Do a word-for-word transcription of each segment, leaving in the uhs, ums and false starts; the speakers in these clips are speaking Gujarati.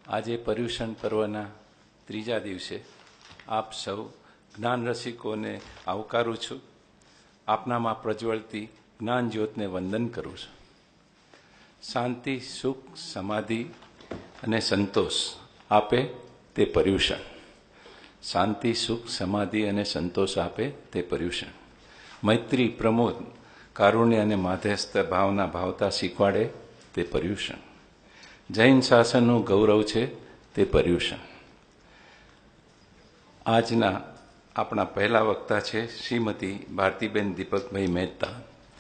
આજે પર્યુષણ પર્વના ત્રીજા દિવસે આપ સૌ જ્ઞાન રસિકોને આવકારું છું. આપનામાં પ્રજ્વળતી જ્ઞાન જ્યોતને વંદન કરું છું. શાંતિ, સુખ, સમાધિ અને સંતોષ આપે તે પર્યુષણ. શાંતિ, સુખ, સમાધિ અને સંતોષ આપે તે પર્યુષણ. મૈત્રી, પ્રમોદ, કારુણ્ય અને માધ્યસ્થ ભાવના ભાવતા શીખવાડે તે પર્યુષણ. જૈન શાસનનું ગૌરવ છે તે પર્યુષણ. આજના આપણા પહેલા વક્તા છે શ્રીમતી ભારતીબેન દીપકભાઈ મહેતા.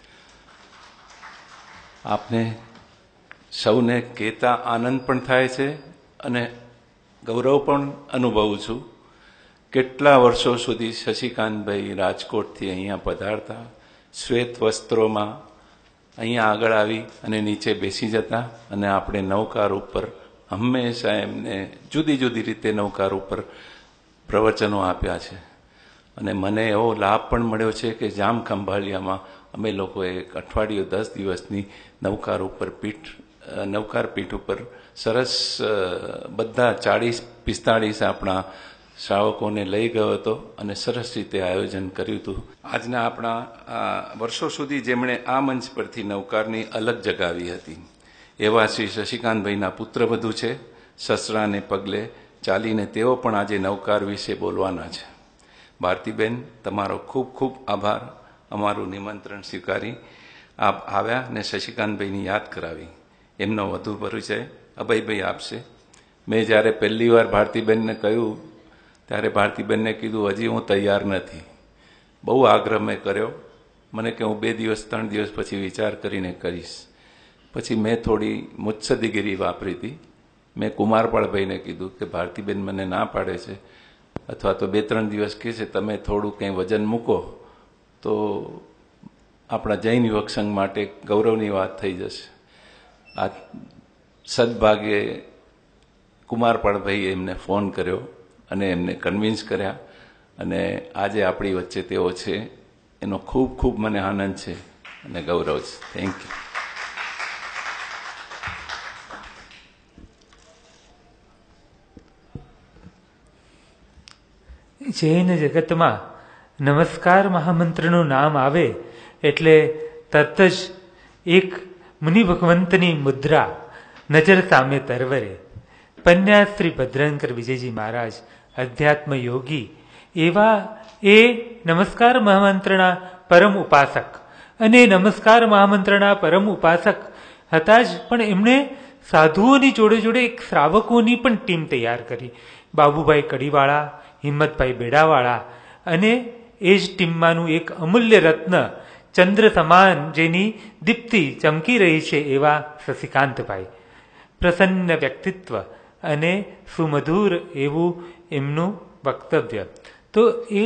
આપને સૌને કહેતા આનંદ પણ થાય છે અને ગૌરવ પણ અનુભવું છું. કેટલા વર્ષો સુધી શશિકાંતભાઈ રાજકોટથી અહીંયા પધારતા, શ્વેત વસ્ત્રોમાં અહીંયા આગળ આવી અને નીચે બેસી જતા અને આપણે નૌકાર ઉપર હંમેશા એમને જુદી જુદી રીતે નૌકાર ઉપર પ્રવચનો આપ્યા છે. અને મને એવો લાભ પણ મળ્યો છે કે જામ ખંભાળિયામાં અમે લોકોએ એક અઠવાડિયું દસ દિવસની નૌકાર ઉપર પીઠ નૌકાર પીઠ ઉપર સરસ બધા ચાળીસ પિસ્તાળીસ આપણા શ્રાવકોને લઈ ગયો હતો અને સરસ રીતે આયોજન કર્યું હતું. આજના આપણા વર્ષો સુધી જેમણે આ મંચ પરથી નૌકારની અલગ જગાવી હતી એવા શ્રી શશિકાંતભાઈના પુત્રવધુ છે. સસરાને પગલે ચાલીને તેઓ પણ આજે નૌકાર વિશે બોલવાના છે. ભારતીબેન, તમારો ખૂબ ખૂબ આભાર. અમારું નિમંત્રણ સ્વીકારી આપ આવ્યા અને શશિકાંતભાઈની યાદ કરાવી. એમનો વધુ પરિચય અભયભાઈ આપશે. મેં જ્યારે પહેલી વાર ભારતીબેનને કહ્યું ત્યારે ભારતીબેનને કીધું હજી હું તૈયાર નથી. બહુ આગ્રહ મેં કર્યો. મને કે હું બે દિવસ ત્રણ દિવસ પછી વિચાર કરીને કરીશ. પછી મેં થોડી મુત્સદીગીરી વાપરી હતી. મેં કુમારપાળભાઈને કીધું કે ભારતીબેન મને ના પાડે છે અથવા તો બે ત્રણ દિવસ કહે છે તમે થોડું કંઈ વજન મૂકો તો આપણા જૈન યુવક સંઘ માટે ગૌરવની વાત થઈ જશે. આ સદભાગે કુમારપાળભાઈએ એમને ફોન કર્યો અને એમને કન્વિન્સ કર્યા અને આજે આપણી વચ્ચે તેઓ છે. એનો ખૂબ ખૂબ મને આનંદ છે અને ગૌરવ છે. Thank you. જૈન જગતમાં નમસ્કાર મહામંત્રનું નામ આવે એટલે તરત જ એક મુનિ ભગવંતની મુદ્રા નજર સામે તરવરે. પન્યા શ્રી ભદ્રંકર વિજયજી મહારાજ અધ્યાત્મ યોગી એવા એ નમસ્કાર મહામંત્રના પરમ ઉપાસક અને નમસ્કાર મહામંત્રના પરમ ઉપાસક હતા જ, પણ એમણે સાધુઓની જોડે જોડે એક શ્રાવકોની પણ ટીમ તૈયાર કરી. બાબુભાઈ કડીવાળા, હિંમતભાઈ બેડાવાળા અને એ જ ટીમમાંનું એક અમૂલ્ય રત્ન, ચંદ્ર સમાન જેની દીપ્તિ ચમકી રહી છે એવા શશિકાંતભાઈ. પ્રસન્ન વ્યક્તિત્વ અને સુમધુર એવું એમનું વક્તવ્ય. તો એ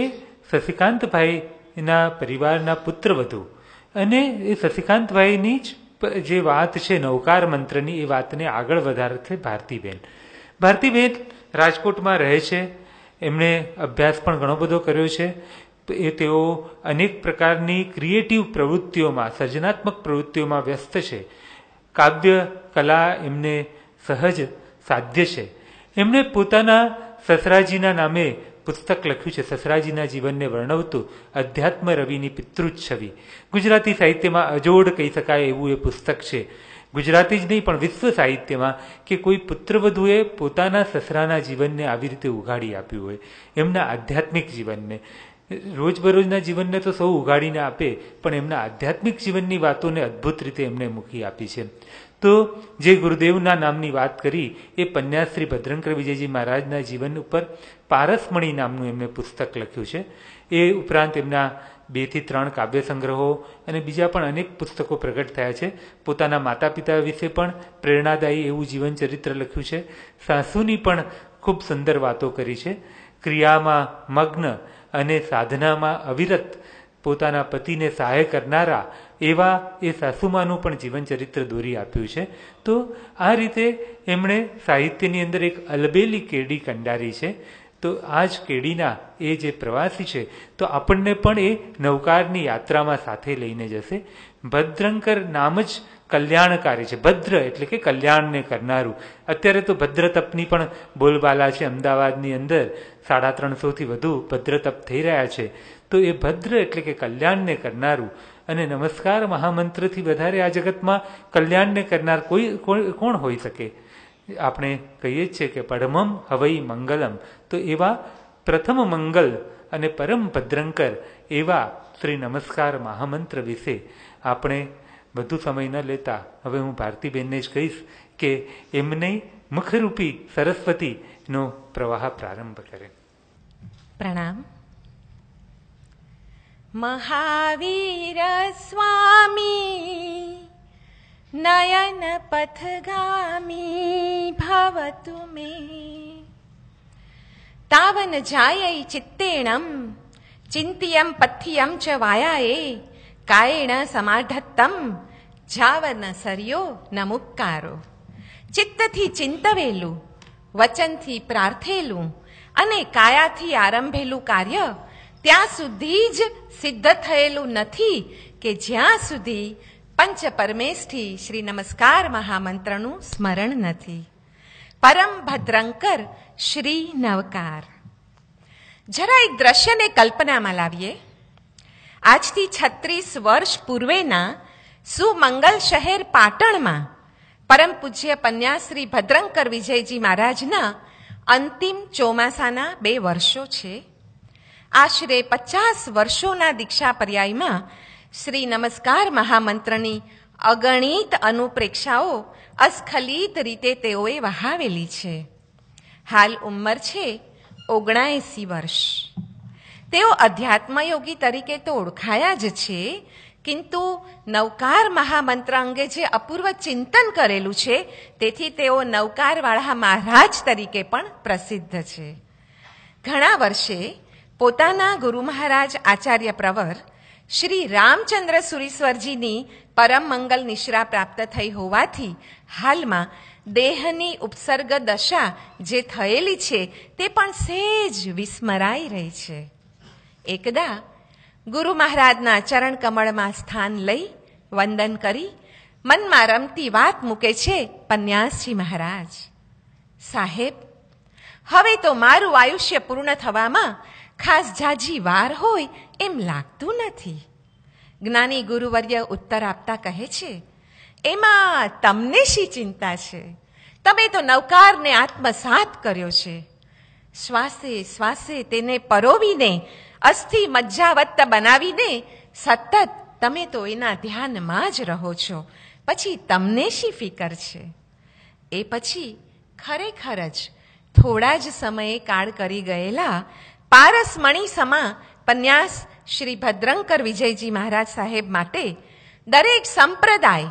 શશિકાંતભાઈના પરિવારના પુત્રવધુ અને એ શશિકાંતભાઈની જ જે વાત છે નૌકાર મંત્રની, એ વાતને આગળ વધારે છે ભારતીબેન. ભારતીબેન રાજકોટમાં રહે છે. એમણે અભ્યાસ પણ ઘણો બધો કર્યો છે. એ તેઓ અનેક પ્રકારની ક્રિએટિવ પ્રવૃત્તિઓમાં, સર્જનાત્મક પ્રવૃત્તિઓમાં વ્યસ્ત છે. કાવ્ય કલા એમને સહજ સાધ્ય છે. એમણે પોતાના સસરાજીના નામે પુસ્તક લખ્યું છે, સસરાજીના જીવનને વર્ણવતું અધ્યાત્મ રવિની પિતૃચ્છવી. ગુજરાતી સાહિત્યમાં અજોડ કહી શકાય એવું એ પુસ્તક છે. ગુજરાતી જ નહીં પણ વિશ્વ સાહિત્યમાં કે કોઈ પુત્રવધુએ પોતાના સસરાના જીવનને આવી રીતે ઉઘાડી આપ્યું હોય, એમના આધ્યાત્મિક જીવનને. રોજબરોજના જીવનને તો સૌ ઉઘાડીને આપે, પણ એમના આધ્યાત્મિક જીવનની વાતોને અદ્ભુત રીતે એમણે મૂકી આપી છે. તો જે ગુરુદેવના નામની વાત કરી એ પન્યાશ્રી ભદ્રંકર વિજયજી મહારાજના જીવન ઉપર પારસમણી નામનું એમણે પુસ્તક લખ્યું છે. એ ઉપરાંત એમના બે થી ત્રણ કાવ્ય સંગ્રહો અને બીજા પણ અનેક પુસ્તકો પ્રગટ થયા છે. પોતાના માતા પિતા વિશે પણ પ્રેરણાદાયી એવું જીવન ચરિત્ર લખ્યું છે. સાસુની પણ ખૂબ સુંદર વાતો કરી છે. ક્રિયામાં મગ્ન અને સાધનામાં અવિરત પોતાના પતિને સહાય કરનારા એવા એ સાસુમાનું પણ જીવન ચરિત્ર દોરી આપ્યું છે. તો આ રીતે એમણે સાહિત્યની અંદર એક અલબેલી કેડી કંડારી છે. તો આ જ કેડીના એ જે પ્રવાસી છે તો આપણને પણ એ નૌકારની યાત્રામાં સાથે લઈને જશે. ભદ્રંકર નામ જ કલ્યાણકારી છે. ભદ્ર એટલે કે કલ્યાણને કરનારું. અત્યારે તો ભદ્ર તપની પણ બોલબાલા છે. અમદાવાદની અંદર સાડા ત્રણસોથી વધુ ભદ્ર તપ થઈ રહ્યા છે. તો એ ભદ્ર એટલે કે કલ્યાણને કરનારું. અને નમસ્કાર મહામંત્રથી વધારે આ જગતમાં કલ્યાણને કરનાર કોઈ કોણ હોઈ શકે? આપણે કહીએ જ છે કે પડમમ હવઈ મંગલમ. તો એવા પ્રથમ મંગલ અને પરમ ભદ્રંકર એવા શ્રી નમસ્કાર મહામંત્ર વિશે આપણે વધુ સમય ન લેતા હવે હું ભારતીબેનને જ કહીશ કે એમને મુખરૂપી સરસ્વતીનો પ્રવાહ પ્રારંભ કરે. પ્રણામ. મહાવીર સ્વામી નયન પથગામી ભવતુ મે તાવન જાયૈ ચિત્તેણમ ચિંતિયમ પથ્યમ ચ વાયાએ કાયેણ સમાઢત્તમ જાવન સર્યો નમુક્કારો. ચિત્તથી ચિંતવેલું, વચનથી પ્રાર્થેલું અને કાયાથી આરંભેલું કાર્ય ત્યાં સુધી જ સિદ્ધ થયેલું નથી કે જ્યાં સુધી પંચ પરમેષ્ઠી શ્રી નમસ્કાર મહામંત્રનું સ્મરણ નથી. પરમ ભદ્રંકર શ્રી નવકાર. જરા એક દ્રશ્યને કલ્પનામાં લાવીએ. આજથી છત્રીસ વર્ષ પૂર્વેના સુમંગલ શહેર પાટણમાં પરમ પૂજ્ય પન્યાશ્રી ભદ્રંકર વિજયજી મહારાજના અંતિમ ચોમાસાના બે વર્ષો છે. આશરે પચાસ વર્ષોના દીક્ષા પર્યાયમાં શ્રી નમસ્કાર મહામંત્રની અગણિત અનુપ્રેક્ષાઓ અસ્ખલિત રીતે તેઓએ વહાવેલી છે. હાલ ઉંમર છે ઓગણાએંસી વર્ષ. તેઓ અધ્યાત્મયોગી તરીકે તો ઓળખાયા જ છે, કિંતુ નવકાર મહામંત્ર અંગે જે અપૂર્વ ચિંતન કરેલું છે તેથી તેઓ નવકારવાળા મહારાજ તરીકે પણ પ્રસિદ્ધ છે. ઘણા વર્ષે પોતાના ગુરુ મહારાજ આચાર્ય પ્રવર શ્રી રામચંદ્ર સુરીશ્વરજીની પરમ મંગલ નિશ્રા પ્રાપ્ત થઈ હોવાથી હાલમાં દેહની ઉપસર્ગ દશા જે થયેલી છે તે પણ સહેજ વિસ્મરાઈ રહી છે. એકદા ગુરુ મહારાજના ચરણ કમળમાં સ્થાન લઈ વંદન કરી મનમાં રમતી વાત મૂકે છે પન્યાસજી મહારાજ. સાહેબ, હવે તો મારું આયુષ્ય પૂર્ણ થવામાં ખાસ જાજી વાર હોય એમ લાગતું નથી. જ્ઞાની ગુરુવર્ય ઉત્તર આપતા કહે છે, એમાં તમને શી ચિંતા છે? તમે તો નવકારને આત્મસાત કર્યો છે. શ્વાસે શ્વાસે તેને પરોવીને અસ્થિ મજ્જાવત્ત બનાવીને સતત તમે તો એના ધ્યાનમાં જ રહો છો. પછી તમને શી ફિકર છે? એ પછી ખરેખર જ થોડા જ સમયે કાળ કરી ગયેલા પારસમણી સમા પન્યાસ શ્રી ભદ્રંકર વિજયજી મહારાજ સાહેબ માટે દરેક સંપ્રદાય,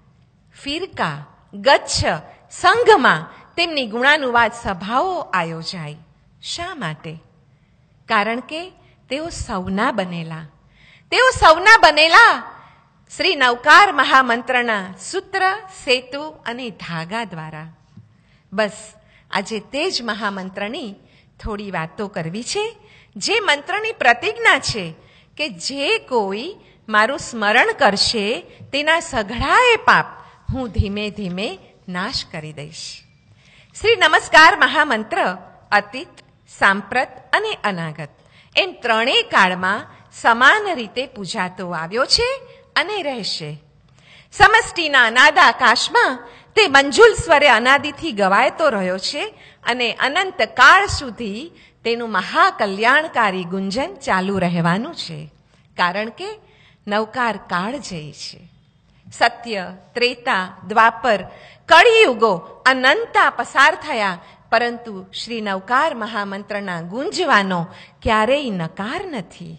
ફિરકા, ગચ્છ, સંઘમાં તેમની ગુણાનુવાદ સભાઓ આયોજાઈ. શા માટે? કારણ કે તેઓ સૌના બનેલા તેઓ સૌના બનેલા શ્રી નવકાર મહામંત્રના સૂત્ર, સેતુ અને ધાગા દ્વારા. બસ આજે તે જ મહામંત્રની થોડી વાતો કરવી છે, જે મંત્રની પ્રતિજ્ઞા છે કે જે કોઈ મારું સ્મરણ કરશે તેના સઘળાએ પાપ હું ધીમે ધીમે નાશ કરી દઈશ. શ્રી નમસ્કાર મહામંત્ર અતીત, સાંપ્રત અને અનાગત એમ ત્રણેય કાળમાં સમાન રીતે પૂજાતો આવ્યો છે અને રહેશે. સમષ્ટિના અનાદાકાશમાં તે મંજુલ સ્વરે અનાદિથી ગવાયતો રહ્યો છે અને અનંત કાળ સુધી તેનું મહાકલ્યાણકારી ગુંજન ચાલુ રહેવાનું છે. કારણ કે નવકાર કાળજયી છે. સત્ય, ત્રેતા, દ્વાપર, કળિયુગો અનંતા પસાર થયા, પરંતુ શ્રી નવકાર મહામંત્રના ગુંજવાનો ક્યારેય નકાર નથી.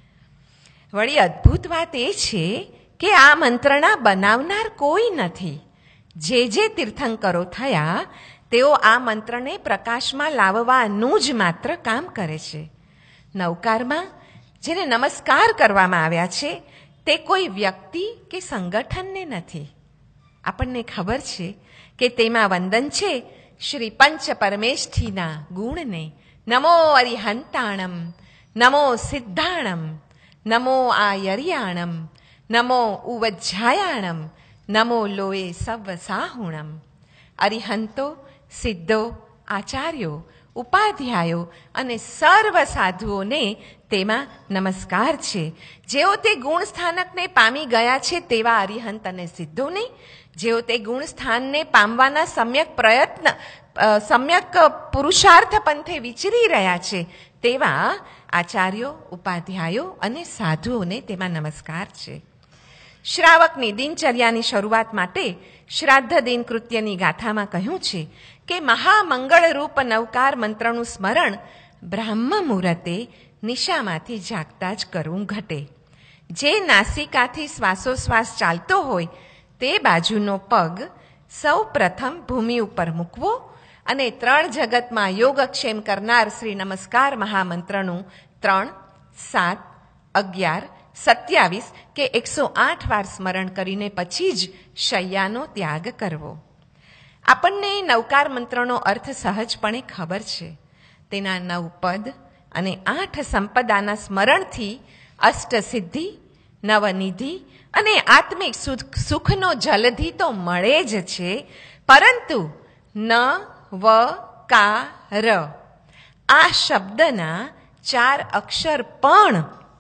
વળી અદ્ભુત વાત એ છે કે આ મંત્રના બનાવનાર કોઈ નથી. જે જે તીર્થંકરો થયા તેઓ આ મંત્રને પ્રકાશમાં લાવવાનું જ માત્ર કામ કરે છે. નવકારમાં જેને નમસ્કાર કરવામાં આવ્યા છે તે કોઈ વ્યક્તિ કે સંગઠનને નથી. આપણને ખબર છે કે તેમાં વંદન છે શ્રી પંચ પરમેષ્ઠીના ગુણને. નમો અરિહંતાણમ, નમો સિદ્ધાણમ, નમો આયર્યાણમ, નમો ઉવજ્જાયાણમ, નમો લોએ સવ સાહુણમ. અરિહંતો, સિદ્ધો, આચાર્યો, ઉપાધ્યાયો અને સર્વ સાધુઓને તેમાં નમસ્કાર છે. જેઓ તે ગુણ સ્થાનકને પામી ગયા છે તેવા અરિહંત અને સિદ્ધોને, જેઓ તે ગુણ સ્થાનને પામવાના સમ્યક પ્રયત્ન સમ્યક પુરુષાર્થ પંથે વિચરી રહ્યા છે તેવા આચાર્યો, ઉપાધ્યાયો અને સાધુઓને તેમાં નમસ્કાર છે. શ્રાવકની દિનચર્યાની શરૂઆત માટે શ્રાદ્ધ દિન કૃત્યની ગાથામાં કહ્યું છે કે મહામંગળરૂપ નવકાર મંત્રનું સ્મરણ બ્રાહ્મ મુહૂર્તે નિશામાંથી જાગતા જ કરવું ઘટે. જે નાસિકાથી શ્વાસોશ્વાસ ચાલતો હોય તે બાજુનો પગ સૌ પ્રથમ ભૂમિ ઉપર મૂકવો અને ત્રણ જગતમાં યોગક્ષેમ કરનાર શ્રી નમસ્કાર મહામંત્રનું ત્રણ, સાત, અગિયાર, સત્યાવીસ કે એકસો આઠ વાર સ્મરણ કરીને પછી જ શૈયાનો ત્યાગ કરવો. આપણને નવકાર મંત્રનો અર્થ સહજપણે ખબર છે. તેના નવ પદ અને આઠ સંપદાના સ્મરણથી અષ્ટસિદ્ધિ, નવનિધિ અને આત્મિક સુખનો જલધિ તો મળે જ છે, પરંતુ ન વ કા ર આ શબ્દના ચાર અક્ષર પણ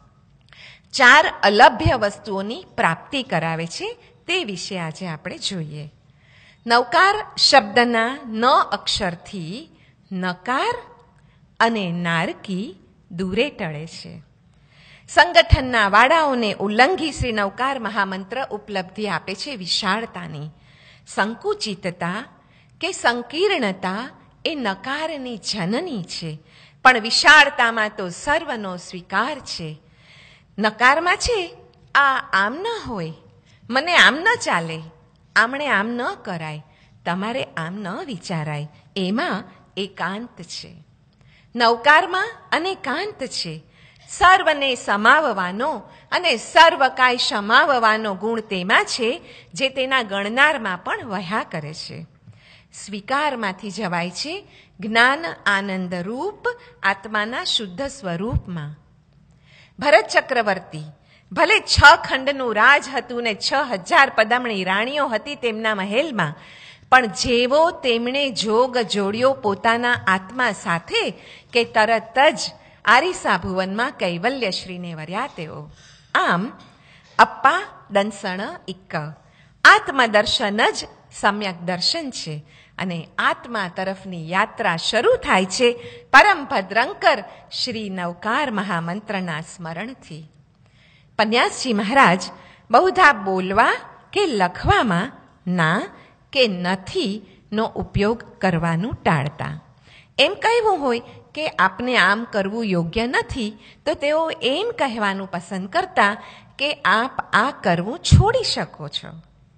ચાર અલભ્ય વસ્તુઓની પ્રાપ્તિ કરાવે છે. તે વિશે આજે આપણે જોઈએ. નવકાર શબ્દના ન અક્ષરથી નકાર અને નારકી દૂરે ટળે છે. સંગઠનના વાડાઓને ઉલ્લંઘી શ્રી નવકાર મહામંત્ર ઉપલબ્ધિ આપે છે વિશાળતાની. સંકુચિતતા કે સંકીર્ણતા એ નકારની જનની છે, પણ વિશાળતામાં તો સર્વનો સ્વીકાર છે. નકારમાં છે આ આમ ન હોય, મને આમ ન ચાલે, આમણે આમ ન કરાય, તમારે આમ ન વિચારાય, એમાં એકાંત છે. નવકારમાં અનેકાંત છે. સર્વને સમાવવાનો અને સર્વ કાય સમાવવાનો ગુણ તેમાં છે જે તેના ગણનારમાં પણ વહ્યા કરે છે. સ્વીકારમાંથી જવાય છે જ્ઞાન આનંદ રૂપ આત્માના શુદ્ધ સ્વરૂપમાં. ભરત ચક્રવર્તી ભલે છ ખંડનું રાજ હતું ને છ હજાર પદમણી રાણીઓ હતી તેમના મહેલમાં, પણ જેવો તેમણે જોગ જોડ્યો પોતાના આત્મા સાથે કે તરત જ આરીસા ભુવનમાં કૈવલ્યશ્રીને વર્યા તેઓ. આમ અપ્પા દંસણ ઇક્ક આત્મદર્શન જ સમ્યક દર્શન છે અને આત્મા તરફની યાત્રા શરૂ થાય છે પરમ ભદ્રંકર શ્રી નવકાર મહામંત્રના સ્મરણથી. પન્યાસજી મહારાજ બહુધા બોલવા કે લખવામાં ના કે નથી નો ઉપયોગ કરવાનું ટાળતા. એમ કહેવું હોય કે આપને આમ કરવું યોગ્ય નથી તો તેઓ એમ કહેવાનું પસંદ કરતા કે આપ આ કરવું છોડી શકો છો.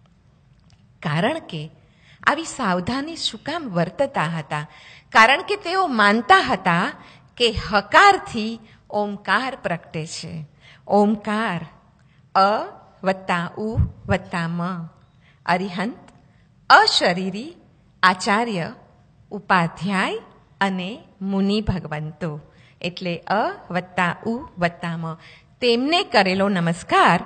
કારણ કે આવી સાવધાની શું કામ વર્તતા હતા? કારણ કે તેઓ માનતા હતા કે હકારથી ઓમકાર પ્રગટે છે. ઓમકાર અ વત્તા ઉ વત્તા મ, અરિહંત, અશરીરી, આચાર્ય, ઉપાધ્યાય અને મુનિ ભગવંતો એટલે અ વત્તા ઉ વત્તા મ. તેમને કરેલો નમસ્કાર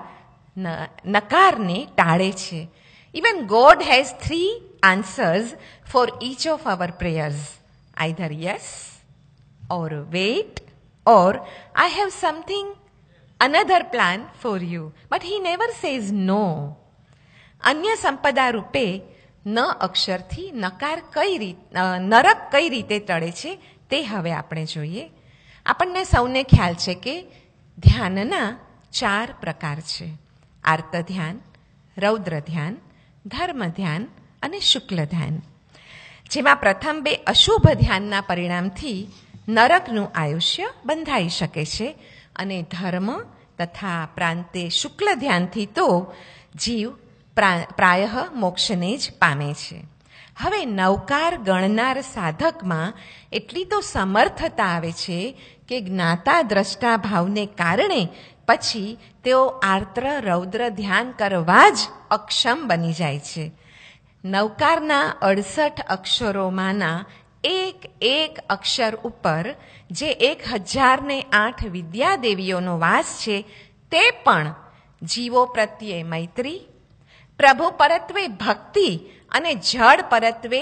નકારને ટાળે છે. Even God has three answers for each of our prayers. Either yes or wait or I have something, another plan for you. But he never says no. અન્ય સંપદા રૂપે ન અક્ષરથી નકાર કઈ રીત નરક કઈ રીતે ટળે છે તે હવે આપણે જોઈએ. આપણને સૌને ખ્યાલ છે કે ધ્યાનના ચાર પ્રકાર છે: આર્ત ધ્યાન, રૌદ્ર ધ્યાન, ધર્મ ધ્યાન અને શુક્લ ધ્યાન. જેમાં પ્રથમ બે અશુભ ધ્યાનના પરિણામથી નરકનું આયુષ્ય બંધાઈ શકે છે અને ધર્મ તથા પ્રાંતે શુક્લ ધ્યાનથી તો જીવ પ્રાયઃ મોક્ષને જ પામે છે. હવે નવકાર ગણનાર સાધકમાં એટલી તો સમર્થતા આવે છે કે જ્ઞાતા દ્રષ્ટા ભાવને કારણે પછી તેઓ આર્ત્ર રૌદ્ર ધ્યાન કરવા જ અક્ષમ બની જાય છે. નવકારના અડસઠ અક્ષરોમાંના એક એક અક્ષર ઉપર જે એક હજાર ને આઠ વિદ્યાદેવીઓનો વાસ છે તે પણ જીવો પ્રત્યે મૈત્રી, પ્રભુ પરત્વે ભક્તિ અને જળ પરત્વે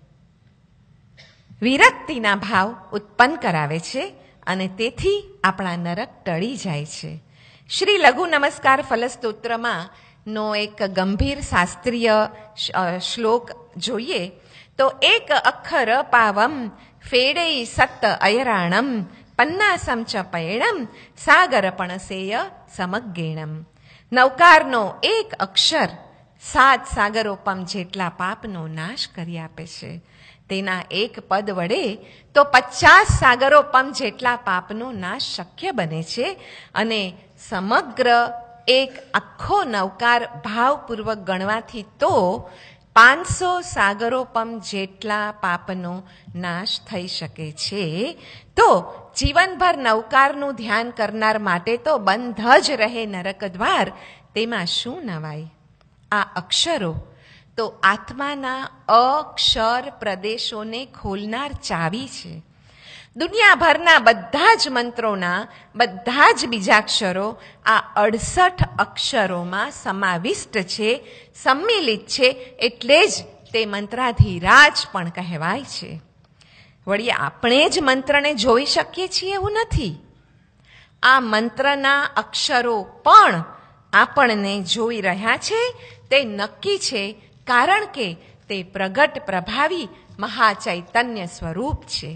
વિરક્તિના ભાવ ઉત્પન્ન કરાવે છે અને તેથી આપણા નરક ટળી જાય છે. શ્રી લઘુ નમસ્કાર ફલસ્તોત્રમાં નો એક ગંભીર શાસ્ત્રીય શ્લોક જોઈએ તો એક અક્ષર પાવમ ફેડેઈ સત અયરાણમ પન્નાસમ ચ પયણમ સાગર પણસેય સમગ્ગેણમ. નવકારનો એક અક્ષર સાત સાગરોપમ જેટલા પાપનો નાશ કરી આપે છે. તેના એક પદ વડે તો પચાસ સાગરોપમ જેટલા પાપનો નાશ શક્ય બને છે અને સમગ્ર એક આખો નવકાર ભાવપૂર્વક ગણવાથી તો પાંચસો સાગરોપમ જેટલા પાપનો નાશ થઈ શકે છે. તો જીવનભર નવકારનું ધ્યાન કરનાર માટે તો બંધ જ રહે નરક દ્વાર, તેમાં શું નવાય. આ અક્ષરો તો આત્માના અક્ષર પ્રદેશોને ખોલનાર ચાવી છે. દુનિયાભરના બધા જ મંત્રોના બધા જ બીજાક્ષરો આ અડસઠ અક્ષરોમાં સમાવિષ્ટ છે, સંમિલિત છે, એટલે જ તે મંત્રાધિરાજ પણ કહેવાય છે. વળી આપણે જ મંત્રને જોઈ શકીએ છીએ એવું નથી. આ મંત્રના અક્ષરો પણ આપણને જોઈ રહ્યા છે તે નક્કી છે, કારણ કે તે પ્રગટ પ્રભાવી મહાચૈતન્ય સ્વરૂપ છે.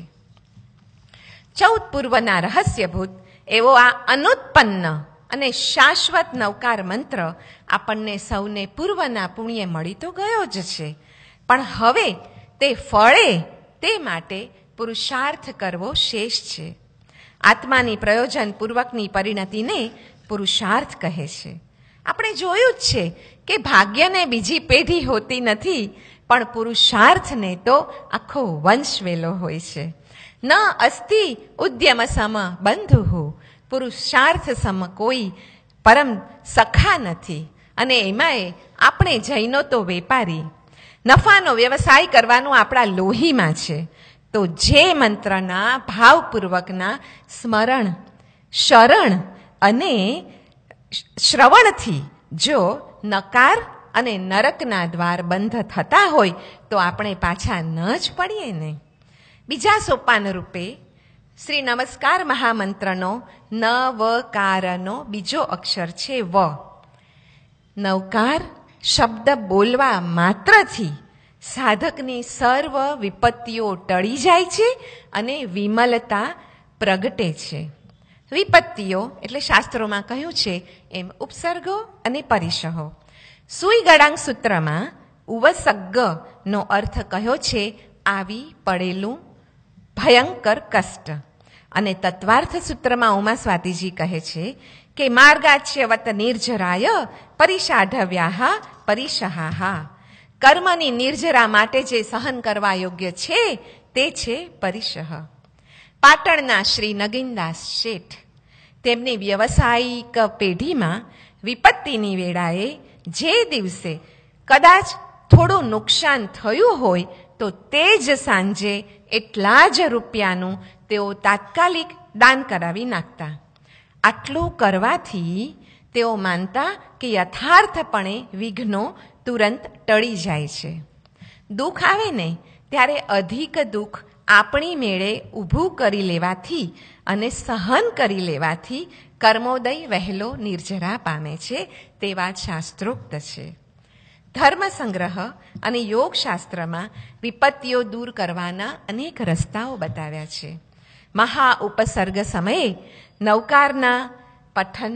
ચૌદ પૂર્વના રહસ્યભૂત એવો આ અનુત્પન્ન અને શાશ્વત નવકાર મંત્ર આપણને સૌને પૂર્વના પુણ્ય મળી તો ગયો જ છે, પણ હવે તે ફળે તે માટે પુરુષાર્થ કરવો શેષ છે. આત્માની પ્રયોજન પૂર્વકની પરિણતિને પુરુષાર્થ કહે છે. આપણે જોયું જ છે કે ભાગ્યને બીજી પેઢી હોતી નથી, પણ પુરુષાર્થને તો આખો વંશ વેલો હોય છે. ન અસ્તિ ઉદ્યમ સમ બંધુ, પુરુષાર્થ સમ કોઈ પરમ સખા નથી. અને એમાંય આપણે જૈનો તો વેપારી, નફાનો વ્યવસાય કરવાનું આપણા લોહીમાં છે. તો જે મંત્રના ભાવપૂર્વકના સ્મરણ, શરણ અને શ્રવણથી જો નકાર અને નરકના દ્વાર બંધ થતા હોય તો આપણે પાછા ન જ પડીએ ને. બીજા સોપાન રૂપે શ્રી નમસ્કાર મહામંત્રનો નવકારનો બીજો અક્ષર છે વ. નવકાર શબ્દ બોલવા માત્રથી સાધકની સર્વ વિપત્તિઓ ટળી જાય છે અને વિમલતા પ્રગટે છે. વિપત્તિઓ એટલે શાસ્ત્રોમાં કહ્યું છે એમ ઉપસર્ગો અને પરિશહો. સુઈ ગળાંગ સૂત્રમાં ઉવસગ્ગ નો અર્થ કહ્યો છે આવી પડેલું ભયંકર કષ્ટ. અને તત્વાર્થ સૂત્રમાં ઉમા સ્વાતિજી કહે છે કે માર્ગાચ્યવત નિર્જરાય પરિષાઢવ્યાહા પરિશહાહા. કર્મની નિર્જરા માટે જે સહન કરવા યોગ્ય છે તે છે પરિશહ. પાટણના શ્રી નગીનદાસ શેઠ તેમની વ્યવસાયિક પેઢીમાં વિપત્તિની વેળાએ જે દિવસે કદાચ થોડું નુકસાન થયું હોય તો તે જ સાંજે એટલા જ રૂપિયાનું તેઓ તાત્કાલિક દાન કરાવી નાખતા. આટલું કરવાથી તેઓ માનતા કે યથાર્થપણે વિઘ્નો તુરંત ટળી જાય છે. દુઃખ આવે ને ત્યારે અધિક દુઃખ આપણી મેળે ઊભું કરી લેવાથી અને સહન કરી લેવાથી કર્મોદય વહેલો નિર્જરા પામે છે, તે વાત શાસ્ત્રોક્ત છે. ધર્મ સંગ્રહ અને યોગશાસ્ત્રમાં વિપત્તિઓ દૂર કરવાના અનેક રસ્તાઓ બતાવ્યા છે. મહા ઉપસર્ગ સમયે નવકારના પઠન,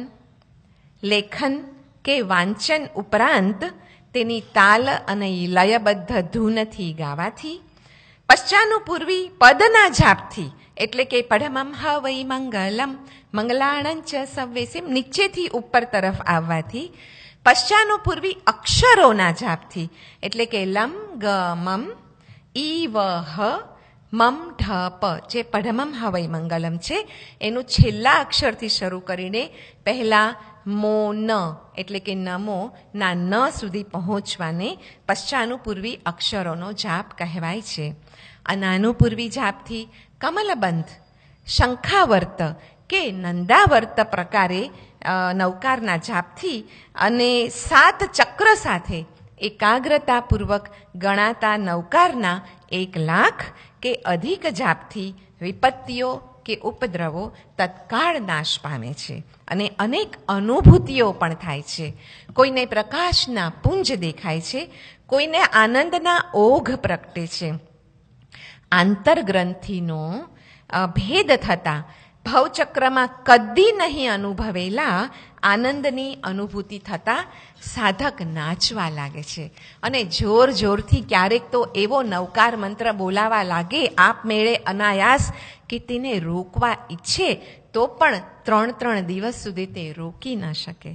લેખન કે વાંચન ઉપરાંત તેની તાલ અને લયબદ્ધ ધૂનથી ગાવાથી, પશ્ચાનુપૂર્વી પદના જાપથી એટલે કે પડમમ હ વૈ મંગલમ મંગલાણં ચ સવ્વેસિમ નીચેથી ઉપર તરફ આવવાથી, પશ્ચાનુપૂર્વી અક્ષરોના જાપથી એટલે કે લમ ગ મમ ઈ વ હ મમ ઢ પ જે પડમમ હ વૈ મંગલમ છે એનું છેલ્લા અક્ષરથી શરૂ કરીને પહેલા મો ન એટલે કે નમો ના ન સુધી પહોંચવાને પશ્ચાનુપૂર્વી અક્ષરોનો જાપ કહેવાય છે. અનાનુપૂર્વી જાપથી કમલબંધ, શંખાવર્ત કે નંદાવર્ત પ્રકારે નવકારના જાપથી અને સાત ચક્ર સાથે એકાગ્રતાપૂર્વક ગણાતા નવકારના એક લાખ કે અધિક જાપથી વિપત્તિઓ કે ઉપદ્રવો તત્કાળ નાશ પામે છે અને અનેક અનુભૂતિઓ પણ થાય છે. કોઈને પ્રકાશના પુંજ દેખાય છે, કોઈને આનંદના ઓઘ પ્રગટે છે. આંતરગ્રંથિનો ભેદ થતાં ભવચક્રમાં કદી નહીં અનુભવેલા આનંદની અનુભૂતિ થતાં સાધક નાચવા લાગે છે અને જોર જોરથી ક્યારેક તો એવો નવકાર મંત્ર બોલાવા લાગે આપમેળે અનાયાસ કે તેને રોકવા ઈચ્છે તો પણ ત્રણ ત્રણ દિવસ સુધી તે રોકી ન શકે.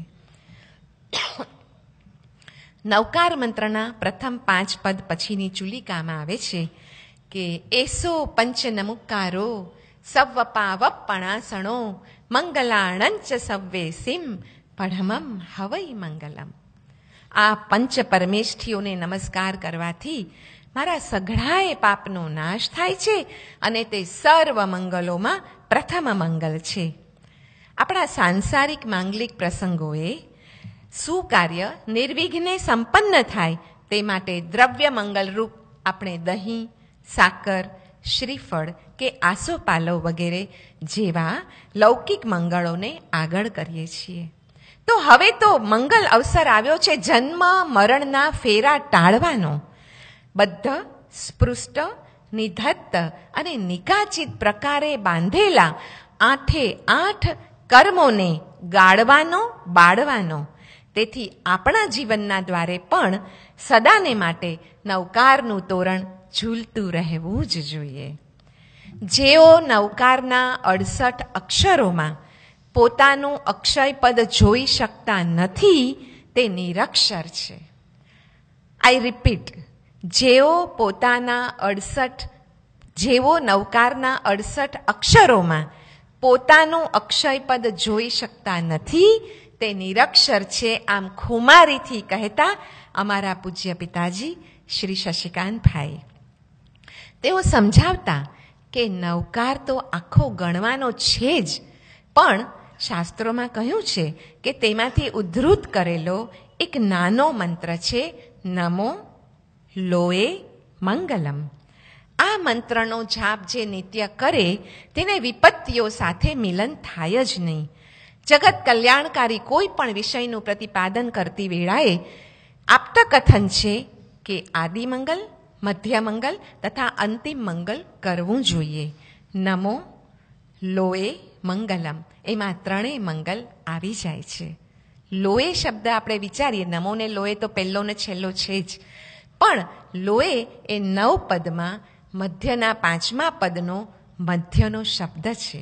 નવકાર મંત્રના પ્રથમ પાંચ પદ પછીની ચુલિકામાં આવે છે કે એસો પંચ નમુકારો સવ્વપાવપણાસણો મંગલાણંચ સવ્વે સિમ પડમમ હવૈ મંગલમ. આ પંચ પરમેષ્ઠીઓને નમસ્કાર કરવાથી મારા સઘળાએ પાપનો નાશ થાય છે અને તે સર્વ મંગલોમાં પ્રથમ મંગલ છે. આપણા સાંસારિક માંગલિક પ્રસંગોએ સુકાર્ય નિર્વિઘ્ને સંપન્ન થાય તે માટે દ્રવ્ય મંગલરૂપ આપણે દહીં, સાકર, શ્રીફળ કે આસોપાલવ વગેરે જેવા લૌકિક મંગળોને આગળ કરીએ છીએ. તો હવે તો મંગલ અવસર આવ્યો છે જન્મ મરણના ફેરા ટાળવાનો. બદ્ધ, સ્પૃષ્ટ, નિધત્ત અને નિકાચિત પ્રકારે બાંધેલા આઠે આઠ કર્મોને ગાળવાનો, બાળવાનો. તેથી આપણા જીવનના દ્વારે પણ સદાને માટે નવકારનું તોરણ ઝૂલતું રહેવું જ જોઈએ. જેઓ નવકારના અડસઠ અક્ષરોમાં પોતાનું અક્ષય પદ જોઈ શકતા નથી તે નિરક્ષર છે. આઈ રિપીટ, જેઓ પોતાના અડસઠ જેઓ નવકારના અડસઠ અક્ષરોમાં પોતાનું અક્ષય પદ જોઈ શકતા નથી તે નિરક્ષર છે. આમ ખુમારીથી કહેતા અમારા પૂજ્ય પિતાજી શ્રી શશિકાંતભાઈ. તેઓ સમજાવતા કે નવકાર તો આખો ગણવાનો છે જ, પણ શાસ્ત્રોમાં કહ્યું છે કે તેમાંથી ઉદ્ધૃત કરેલો એક નાનો મંત્ર છે નમો લોએ મંગલમ. આ મંત્રનો જાપ જે નિત્ય કરે તેને વિપત્તિઓ સાથે મિલન થાય જ નહીં. જગત કલ્યાણકારી કોઈ પણ વિષયનું પ્રતિપાદન કરતી વેળાએ આપ્તકથન છે કે આદિ મંગલ, મધ્ય મંગલ તથા અંતિમ મંગલ કરવું જોઈએ. નમો લોએ મંગલમ એમાં ત્રણેય મંગલ આવી જાય છે. લોએ શબ્દ આપણે વિચારીએ, નમો ને લોએ તો પહેલો ને છેલ્લો છે જ, પણ લોએ એ નવ પદમાં મધ્યના પાંચમા પદનો મધ્યનો શબ્દ છે.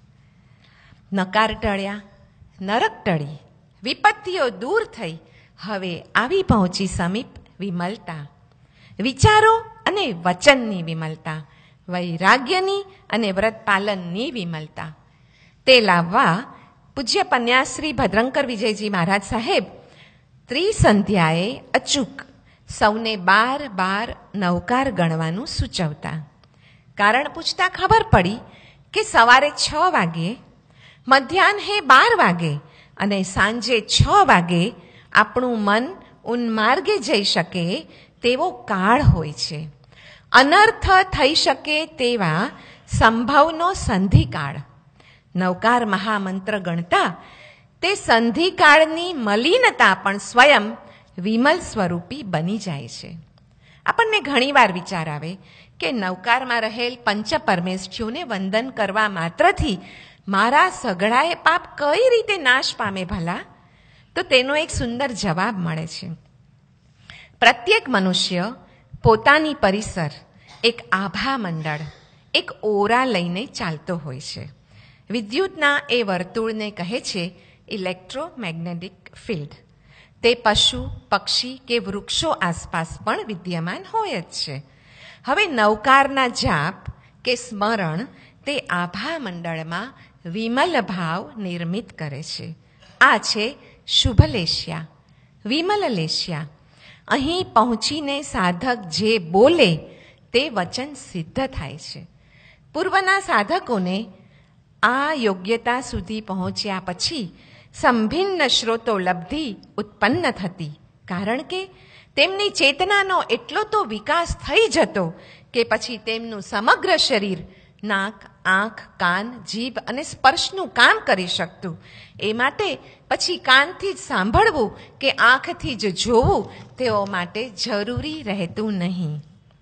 નકાર ટળ્યા, નરક ટળી, વિપત્તિઓ દૂર થઈ, હવે આવી પહોંચી સમીપ વિમલતા. વિચારો અને વચનની વિમલતા, વૈરાગ્યની અને વ્રત પાલનની વિમલતા. તે લાવવા પૂજ્ય પન્યાશ્રી ભદ્રંકર વિજયજી મહારાજ સાહેબ ત્રિસંધ્યાએ અચૂક સૌને બાર બાર નવકાર ગણવાનું સૂચવતા. કારણ પૂછતા ખબર પડી કે સવારે છ વાગે, મધ્યાહ્ને બાર વાગે અને સાંજે છ વાગે આપણું મન ઉન્માર્ગે જઈ શકે તેવો કાળ હોય છે. અનર્થ થઈ શકે તેવા સંભવનો સંધિકાળ. નવકાર મહામંત્ર ગણતા તે સંધિકાળની મલિનતા પણ સ્વયં વિમલ સ્વરૂપી બની જાય છે. આપણને ઘણીવાર વિચાર આવે કે નવકારમાં રહેલ પંચ પરમેષ્ઠીઓને વંદન કરવા માત્રથી મારા સઘળાએ પાપ કઈ રીતે નાશ પામે ભલા? તો તેનો એક સુંદર જવાબ મળે છે. પ્રત્યેક મનુષ્ય પોતાની પરિસર એક આભા મંડળ, એક ઓરા લઈને ચાલતો હોય છે. વિદ્યુતના એ વર્તુળને કહે છે ઇલેક્ટ્રોમેગ્નેટિક ફિલ્ડ. તે પશુ, પક્ષી કે વૃક્ષો આસપાસ પણ વિદ્યમાન હોય જ છે. હવે નવકારના જાપ કે સ્મરણ તે આભા મંડળમાં વિમલ ભાવ નિર્મિત કરે છે. આ છે શુભલેશ્યા, વિમલલેશ્યા. અહીં પહોંચીને સાધક જે બોલે તે વચન સિદ્ધ થાય છે. પૂર્વના સાધકોને આ યોગ્યતા સુધી પહોંચ્યા પછી સંભિન્ન શ્રોતો લબ્ધિ ઉત્પન્ન થતી, કારણ કે તેમની ચેતનાનો એટલો તો વિકાસ થઈ જતો કે પછી તેમનું સમગ્ર શરીર નાક, આંખ, કાન, જીભ અને સ્પર્શનું કામ કરી શકતું. એ માટે પછી કાનથી જ સાંભળવું કે આંખથી જ જોવું તેઓ માટે જરૂરી રહેતું નહીં.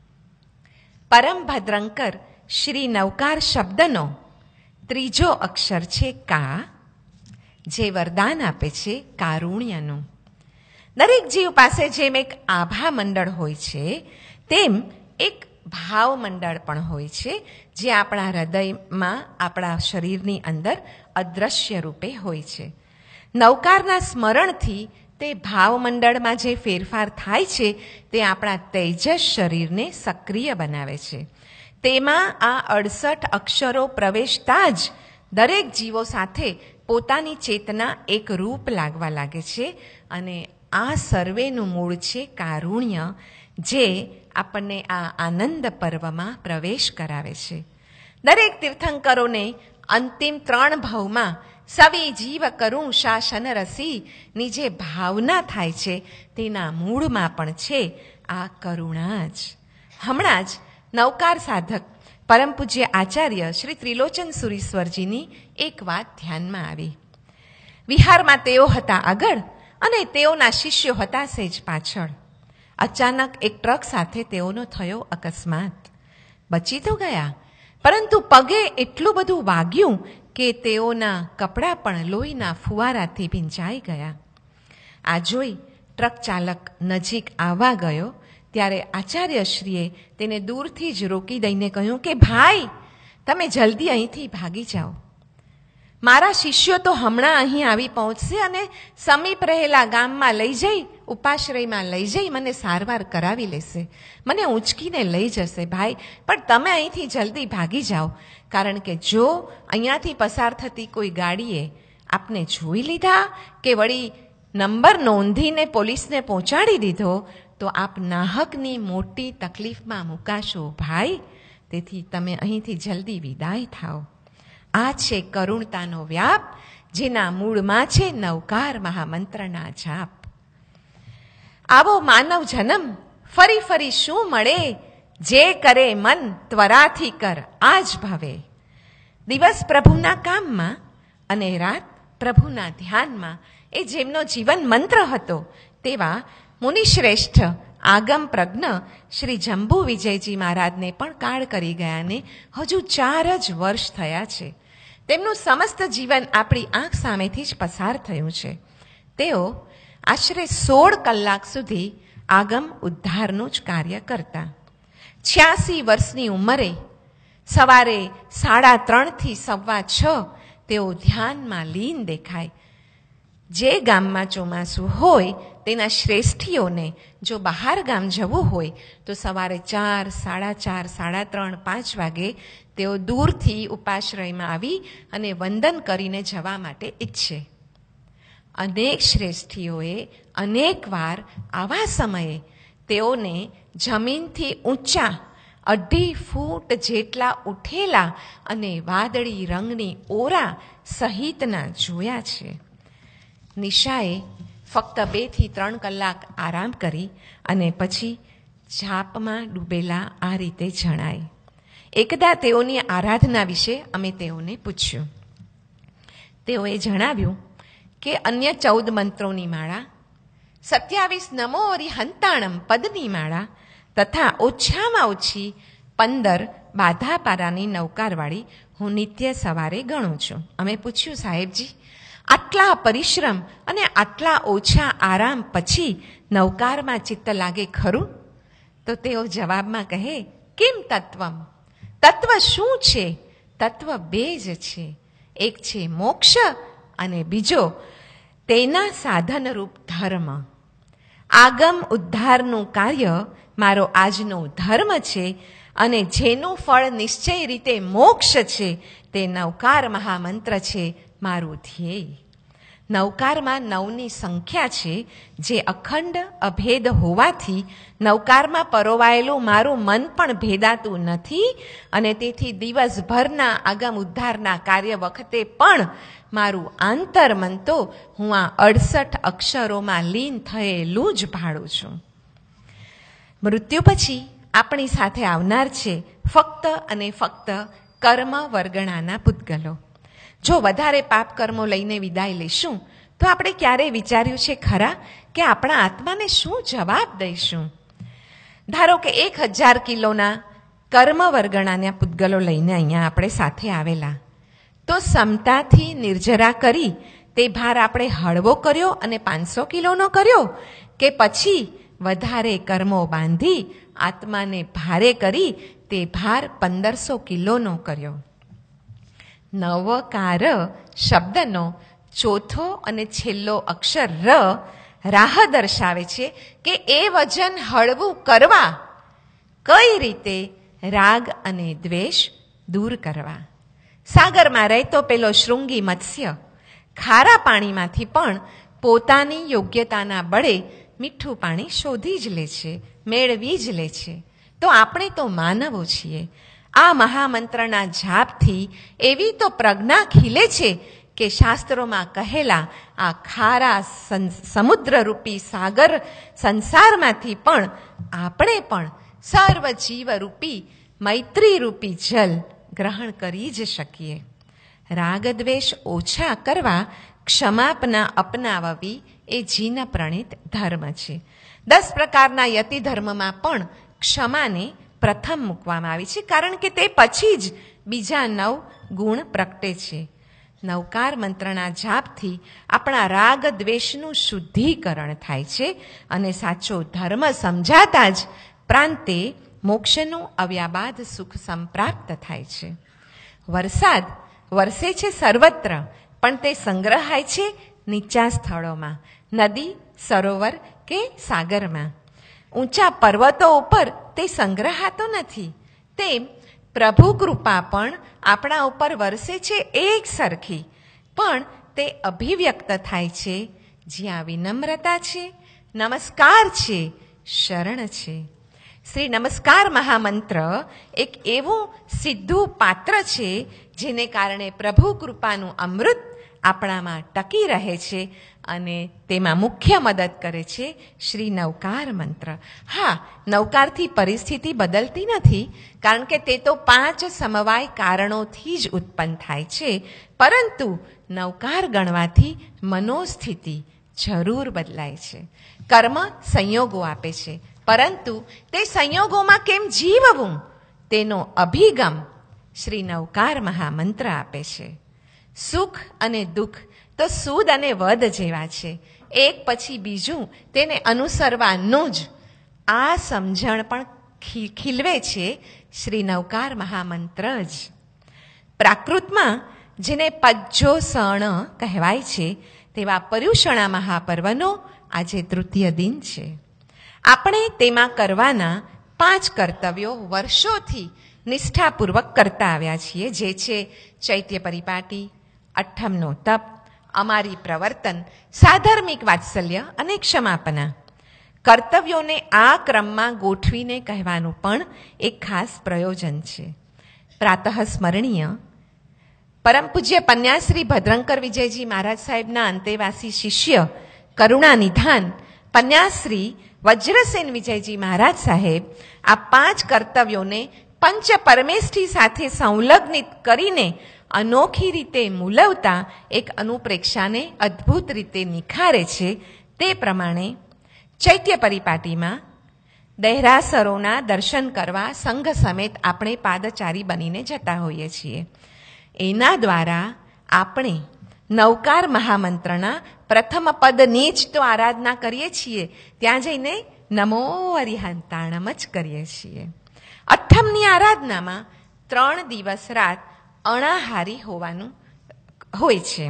પરમ ભદ્રંકર શ્રી નવકાર શબ્દનો ત્રીજો અક્ષર છે કા, જે વરદાન આપે છે કારુણ્યનું. દરેક જીવ પાસે જેમ એક આભા મંડળ હોય છે તેમ એક ભાવ મંડળ પણ હોય છે, જે આપણા હૃદયમાં, આપણા શરીરની અંદર અદ્રશ્ય રૂપે હોય છે. નવકારના સ્મરણથી તે ભાવ મંડળમાં જે ફેરફાર થાય છે તે આપણા તેજસ શરીરને સક્રિય બનાવે છે. તેમાં આ અડસઠ અક્ષરો પ્રવેશતા જ દરેક જીવો સાથે પોતાની ચેતના એક રૂપ લાગવા લાગે છે અને આ સર્વેનું મૂળ છે કારુણ્ય, જે આપણને આ આનંદ પર્વમાં પ્રવેશ કરાવે છે. દરેક તીર્થંકરોને અંતિમ ત્રણ ભાવમાં સવી જીવ કરું શાસન રસી ની જે ભાવના થાય છે તેના મૂળમાં પણ છે આ કરુણા જ. હમણાં જ નવકાર સાધક પરમ પૂજ્ય આચાર્ય શ્રી ત્રિલોચન સુરીશ્વરજીની એક વાત ધ્યાનમાં આવી. વિહારમાં તેઓ હતા આગળ અને તેઓના શિષ્યો હતા સેજ પાછળ. અચાનક એક ટ્રક સાથે તેઓનો થયો અકસ્માત. બચી તો ગયા, પરંતુ પગે એટલું બધું વાગ્યું કે તેઓના કપડાં પણ લોહીના ફુવારાથી ભીંજાઈ ગયા. આ જોઈ ટ્રક ચાલક નજીક આવવા ગયો ત્યારે આચાર્યશ્રીએ તેને દૂરથી જ રોકી દઈને કહ્યું કે ભાઈ, તમે જલ્દી અહીંથી ભાગી જાઓ. મારા શિષ્યો તો હમણાં અહીં આવી પહોંચશે અને સમીપ રહેલા ગામમાં લઈ જઈ, ઉપાશ્રયમાં લઈ જઈ મને સારવાર કરાવી લેશે, મને ઊંચકીને લઈ જશે. ભાઈ, પણ તમે અહીંથી જલ્દી ભાગી જાઓ, કારણ કે જો અહીંયાથી પસાર થતી કોઈ ગાડીએ આપને જોઈ લીધા કે વળી નંબર નોંધીને પોલીસને પહોંચાડી દીધો તો આપ નાહકની મોટી તકલીફમાં મુકાશો. ભાઈ, તેથી તમે અહીંથી જલ્દી વિદાય થાઓ. આ છે કરુણતાનો વ્યાપ, જેના મૂળમાં છે નવકાર મહામંત્રના જાપ. આવો માનવ જન્મ ફરી ફરી શું મળે, જે કરે મન ત્વરાથી કર આજ ભવે. દિવસ પ્રભુના કામમાં અને રાત પ્રભુના ધ્યાનમાં એ જેમનો જીવન મંત્ર હતો તેવા મુનિશ્રેષ્ઠ આગમ પ્રજ્ઞ શ્રી જંબુ વિજયજી મહારાજને પણ કાળ કરી ગયાને હજુ ચાર જ વર્ષ થયા છે. તેમનું સમસ્ત જીવન આપણી આંખ સામેથી જ પસાર થયું છે. તેઓ આશરે સોળ કલાક સુધી આગમ ઉદ્ધારનું જ કાર્ય કરતા. છ્યાસી વર્ષની ઉંમરે સવારે સાડા ત્રણથી સવા છ તેઓ ધ્યાનમાં લીન દેખાય. જે ગામમાં ચોમાસું હોય તેના શ્રેષ્ઠીઓને જો બહાર ગામ જવું હોય તો સવારે ચાર, સાડા ચાર, સાડા ત્રણ, પાંચ વાગે તેઓ દૂરથી ઉપાશ્રયમાં આવી અને વંદન કરીને જવા માટે ઈચ્છે. અનેક શ્રેષ્ઠીઓએ અનેક વાર આવા સમયે તેઓને જમીનથી ઊંચા અઢી ફૂટ જેટલા ઉઠેલા અને વાદળી રંગની ઓરા સહિતના જોયા છે. નિશાએ ફક્ત બે થી ત્રણ કલાક આરામ કરી અને પછી જાપમાં ડૂબેલા આ રીતે જણાય. એકદા તેઓની આરાધના વિશે અમે તેઓને પૂછ્યું. તેઓએ જણાવ્યું કે અન્ય ચૌદ મંત્રોની માળા, સત્યાવીસ નમો હરિહંતાણમ પદની માળા તથા ઓછામાં ઓછી પંદર બાધાપારાની નવકારવાળી હું નિત્ય સવારે ગણું છું. અમે પૂછ્યું, સાહેબજી, આટલા પરિશ્રમ અને આટલા ઓછા આરામ પછી નવકારમાં ચિત્ત લાગે ખરું? તો તેઓ જવાબમાં કહે, કેમ તત્વમ? તત્વ શું છે? તત્વ બે જ છે. એક છે મોક્ષ અને બીજો તેના સાધનરૂપ ધર્મ. આગમ ઉદ્ધારનું કાર્ય મારો આજનો ધર્મ છે અને જેનું ફળ નિશ્ચય રીતે મોક્ષ છે તે નવકાર મહામંત્ર છે મારું ધ્યેય. નવકારમાં નવની સંખ્યા છે, જે અખંડ અભેદ હોવાથી નવકારમાં પરોવાયેલું મારું મન પણ ભેદાતું નથી અને તેથી દિવસભરના આગમ ઉદ્ધારના કાર્ય વખતે પણ મારું આંતરમન તો હું આ અડસઠ અક્ષરોમાં લીન થયેલું જ ભાળું છું. મૃત્યુ પછી આપણી સાથે આવનાર છે ફક્ત અને ફક્ત કર્મ વર્ગણાના પૂતગલો. જો વધારે પાપ કર્મો લઈને વિદાય લેશું તો આપણે ક્યારેય વિચાર્યું છે ખરા કે આપણા આત્માને શું જવાબ દઈશું? ધારો કે એક હજાર કિલોના કર્મ વર્ગણાના પૂતગલો લઈને અહીંયા આપણે સાથે આવેલા, તો સમતાથી નિર્જરા કરી તે ભાર આપણે હળવો કર્યો અને પાંચસો કિલોનો કર્યો, કે પછી વધારે કર્મો બાંધી આત્માને ભારે કરી તે ભાર પંદરસો કિલોનો કર્યો? નવકાર શબ્દનો ચોથો અને છેલ્લો અક્ષર ર રાહ દર્શાવે છે કે એ વજન હળવું કરવા કઈ રીતે રાગ અને દ્વેષ દૂર કરવા. સાગરમાં રહેતો પેલો શૃંગી મત્સ્ય ખારા પાણીમાંથી પણ પોતાની યોગ્યતાના બળે મીઠું પાણી શોધી જ લે છે, મેળવી જ લે છે. તો આપણે તો માનવો છીએ. આ મહામંત્રના જાપથી એવી તો પ્રજ્ઞા ખીલે છે કે શાસ્ત્રોમાં કહેલા આ ખારા સમુદ્રરૂપી સાગર સંસારમાંથી પણ આપણે પણ સર્વજીવરૂપી મૈત્રીરૂપી જલ ગ્રહણ કરી જ શકીએ. રાગદ્વેષ ઓછા કરવા ક્ષમાપના અપનાવવી એ જીન પ્રણિત ધર્મ છે. દસ પ્રકારના યતિ ધર્મમાં પણ ક્ષમાને પ્રથમ મૂકવામાં આવી છે, કારણ કે તે પછી જ બીજા નવ ગુણ પ્રગટે છે. નવકાર મંત્રના જાપથી આપણા રાગ દ્વેષનું શુદ્ધિકરણ થાય છે અને સાચો ધર્મ સમજાતા જ પ્રાંતે મોક્ષનું આવ્યા બાદ સુખ સંપ્રાપ્ત થાય છે. વરસાદ વરસે છે સર્વત્ર, પણ તે સંગ્રહાય છે નીચા સ્થળોમાં, નદી, સરોવર કે સાગરમાં. ઊંચા પર્વતો ઉપર તે સંગ્રહાતો નથી. તેમ પ્રભુ કૃપા પણ આપણા ઉપર વરસે છે એક સરખી, પણ તે અભિવ્યક્ત થાય છે જ્યાં વિનમ્રતા છે, નમસ્કાર છે, શરણ છે. શ્રી નમસ્કાર મહામંત્ર એક એવું સિદ્ધું પાત્ર છે જેને કારણે પ્રભુ કૃપાનું અમૃત આપણામાં ટકી રહે છે અને તેમાં મુખ્ય મદદ કરે છે શ્રી નવકાર મંત્ર. હા, નવકારથી પરિસ્થિતિ બદલતી નથી, કારણ કે તે તો પાંચ સમવાય કારણોથી જ ઉત્પન્ન થાય છે, પરંતુ નવકાર ગણવાથી મનોસ્થિતિ જરૂર બદલાય છે. કર્મ સંયોગો આપે છે, પરંતુ તે સંયોગોમાં કેમ જીવવું તેનો અભિગમ શ્રી નવકાર મહામંત્ર આપે છે. સુખ અને દુઃખ તો સૂદ અને વદ જેવા છે, એક પછી બીજું તેને અનુસરવાનું જ આ સમજણ પણ ખીલવે છે શ્રી નવકાર મહામંત્ર જ. પ્રાકૃતમાં જેને પજ્જોસણ કહેવાય છે તેવા પર્યુષણા મહાપર્વનો આજે તૃતીય દિન છે. આપણે તેમાં કરવાના પાંચ કર્તવ્યો વર્ષોથી નિષ્ઠાપૂર્વક કરતા આવ્યા છીએ, જે છે ચૈત્ય પરિપાટી, અઠ્ઠમનો તપ, અમારી પ્રવર્તન, સાધર્મિક વાત્સલ્ય અને ક્ષમાપના. કર્તવ્યોને આ ક્રમમાં ગોઠવીને કહેવાનું પણ એક ખાસ પ્રયોજન છે. પ્રાતઃ સ્મરણીય પરમ પૂજ્ય પન્યાશ્રી ભદ્રંકર વિજયજી મહારાજ સાહેબના અંતેવાસી શિષ્ય કરુણા નિધાન પન્યાશ્રી વજ્રસેન વિજયજી મહારાજ સાહેબ આ પાંચ કર્તવ્યોને પંચ પરમેષ્ઠી સાથે સંલગ્નિત કરીને અનોખી રીતે મૂલવતા એક અનુપ્રેક્ષાને અદ્ભુત રીતે નિખારે છે. તે પ્રમાણે ચૈત્ય પરિપાટીમાં દહેરાસરોના દર્શન કરવા સંઘ સમેત આપણે પાદચારી બનીને જતા હોઈએ છીએ. એના દ્વારા આપણે નવકાર મહામંત્રના પ્રથમ પદની જ તો આરાધના કરીએ છીએ, ત્યાં જઈને નમો અરિહંતાણમ જ કરીએ છીએ. અઠ્ઠમની આરાધનામાં ત્રણ દિવસ રાત અણાહારી હોવાનું હોય છે,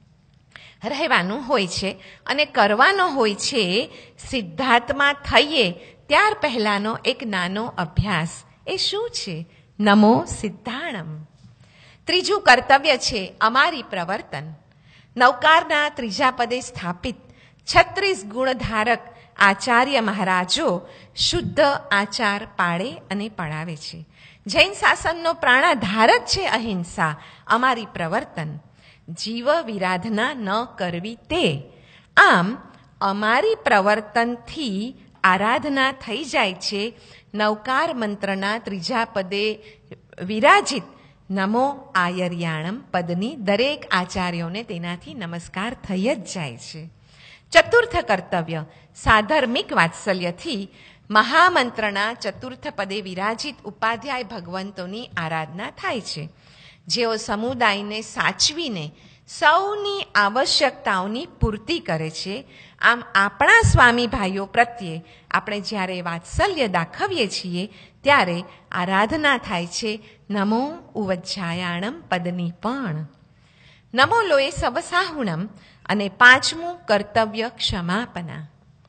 રહેવાનું હોય છે અને કરવાનો હોય છે સિદ્ધાર્થમાં થઈએ ત્યાર પહેલાનો એક નાનો અભ્યાસ. એ શું છે? નમો સિદ્ધાણમ. ત્રીજું કર્તવ્ય છે અમારી પ્રવર્તન. નવકારના ત્રીજા પદે સ્થાપિત છત્રીસ ગુણધારક આચાર્ય મહારાજો શુદ્ધ આચાર પાડે અને પડાવે છે. જૈન શાસનનો પ્રાણાધાર જ છે અહિંસા, અમારી પ્રવર્તન. જીવ વિરાધના ન કરવી તે. આમ અમારી પ્રવર્તનથી આરાધના થઈ જાય છે નવકાર મંત્રના ત્રીજા પદે વિરાજિત નમો આયર્યાણમ પદની દરેક આચાર્યોને તેનાથી નમસ્કાર થઈ જ જાય છે. ચતુર્થ કર્તવ્ય સાધર્મિક વાત્સલ્યથી મહામંત્રના ચતુર્થ પદે વિરાજિત ઉપાધ્યાય ભગવંતોની આરાધના થાય છે, જેઓ સમુદાયને સાચવીને સૌની આવશ્યકતાઓની પૂર્તિ કરે છે. આમ આપણા સ્વામી ભાઈઓ પ્રત્યે આપણે જ્યારે વાત્સલ્ય દાખવીએ છીએ ત્યારે આરાધના થાય છે નમો ઉવજ્જાયાણમ પદની પણ. નમો લોએ સવસાહુણમ અને પાંચમું કર્તવ્ય ક્ષમાપના.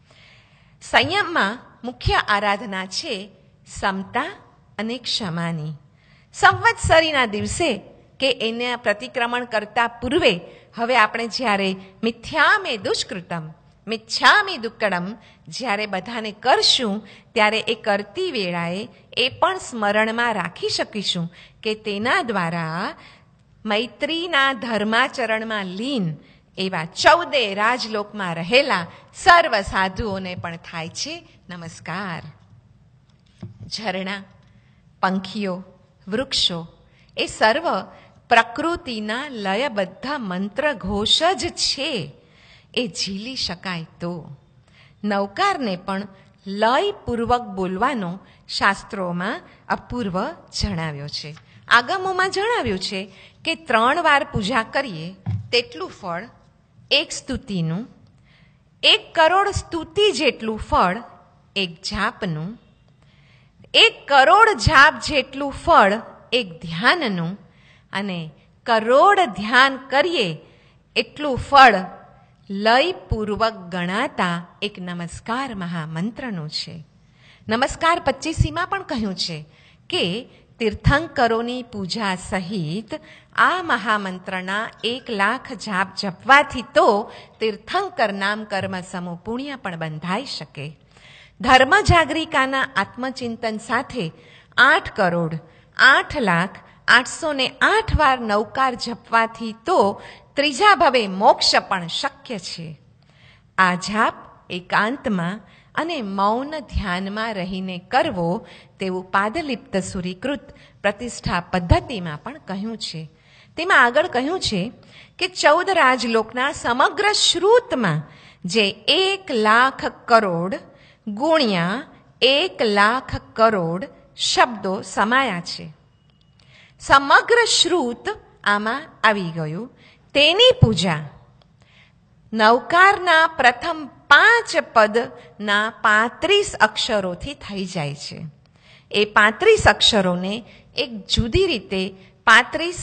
સંયમમાં મુખ્ય આરાધના છે સમતા અને ક્ષમાની. સંવત્સરીના દિવસે કે એને પ્રતિક્રમણ કરતા પૂર્વે હવે આપણે જ્યારે મિથ્યામે દુષ્કૃતમ મિચ્છામિ દુક્કડમ જ્યારે બધાને કરશું ત્યારે એ કરતી વેળાએ એ પણ સ્મરણમાં રાખી શકીશું કે તેના દ્વારા મૈત્રીના ધર્માચરણમાં લીન એવા ચૌદે રાજલોકમાં રહેલા સર્વ સાધુઓને પણ થાય છે નમસ્કાર. ઝરણા, પંખીઓ, વૃક્ષો એ સર્વ પ્રકૃતિના લયબદ્ધ મંત્ર ઘોષ જ છે. એ ઝીલી શકાય તો નવકારને પણ લયપૂર્વક બોલવાનો શાસ્ત્રોમાં અપૂર્વ જણાવ્યો છે. આગમોમાં જણાવ્યું છે કે ત્રણ વાર પૂજા કરીએ તેટલું ફળ એક સ્તુતિનું, એક કરોડ સ્તુતિ જેટલું ફળ એક જાપનું, એક કરોડ જાપ જેટલું ફળ એક ધ્યાનનું અને કરોડ ધ્યાન કરીએ એટલું ફળ લયપૂર્વક ગણાતા એક નમસ્કાર મહામંત્રનું છે. નમસ્કાર પચ્ચીસીમાં પણ કહ્યું છે કે તીર્થંકરોની પૂજા સહિત આ મહામંત્રના એક લાખ જાપ જપવાથી તો તીર્થંકર નામ કર્મ સમૂહ પુણ્ય પણ બંધાઈ શકે. ધર્મ જાગરિકાના આત્મચિંતન સાથે આઠ કરોડ આઠ લાખ આઠસો ને આઠ વાર નવકાર જપવાથી તો ત્રીજા ભવે મોક્ષ પણ શક્ય છે. આ જાપ એકાંતમાં અને મૌન ધ્યાનમાં રહીને કરવો તેવું પાદલિપ્ત સૂરીકૃત પ્રતિષ્ઠા પદ્ધતિમાં પણ કહ્યું છે. તેમાં આગળ કહ્યું છે કે ચૌદ રાજલોકના સમગ્ર શ્રુતમાં જે એક લાખ કરોડ ગુણ્યા એક લાખ કરોડ શબ્દો સમાયા છે, સમગ્ર શ્રુત આમાં આવી ગયું. તેની પૂજા નવકારના પ્રથમ પાંચ પદના પાંત્રીસ અક્ષરોથી થઈ જાય છે. એ પાંત્રીસ અક્ષરોને એક જુદી રીતે પાંત્રીસ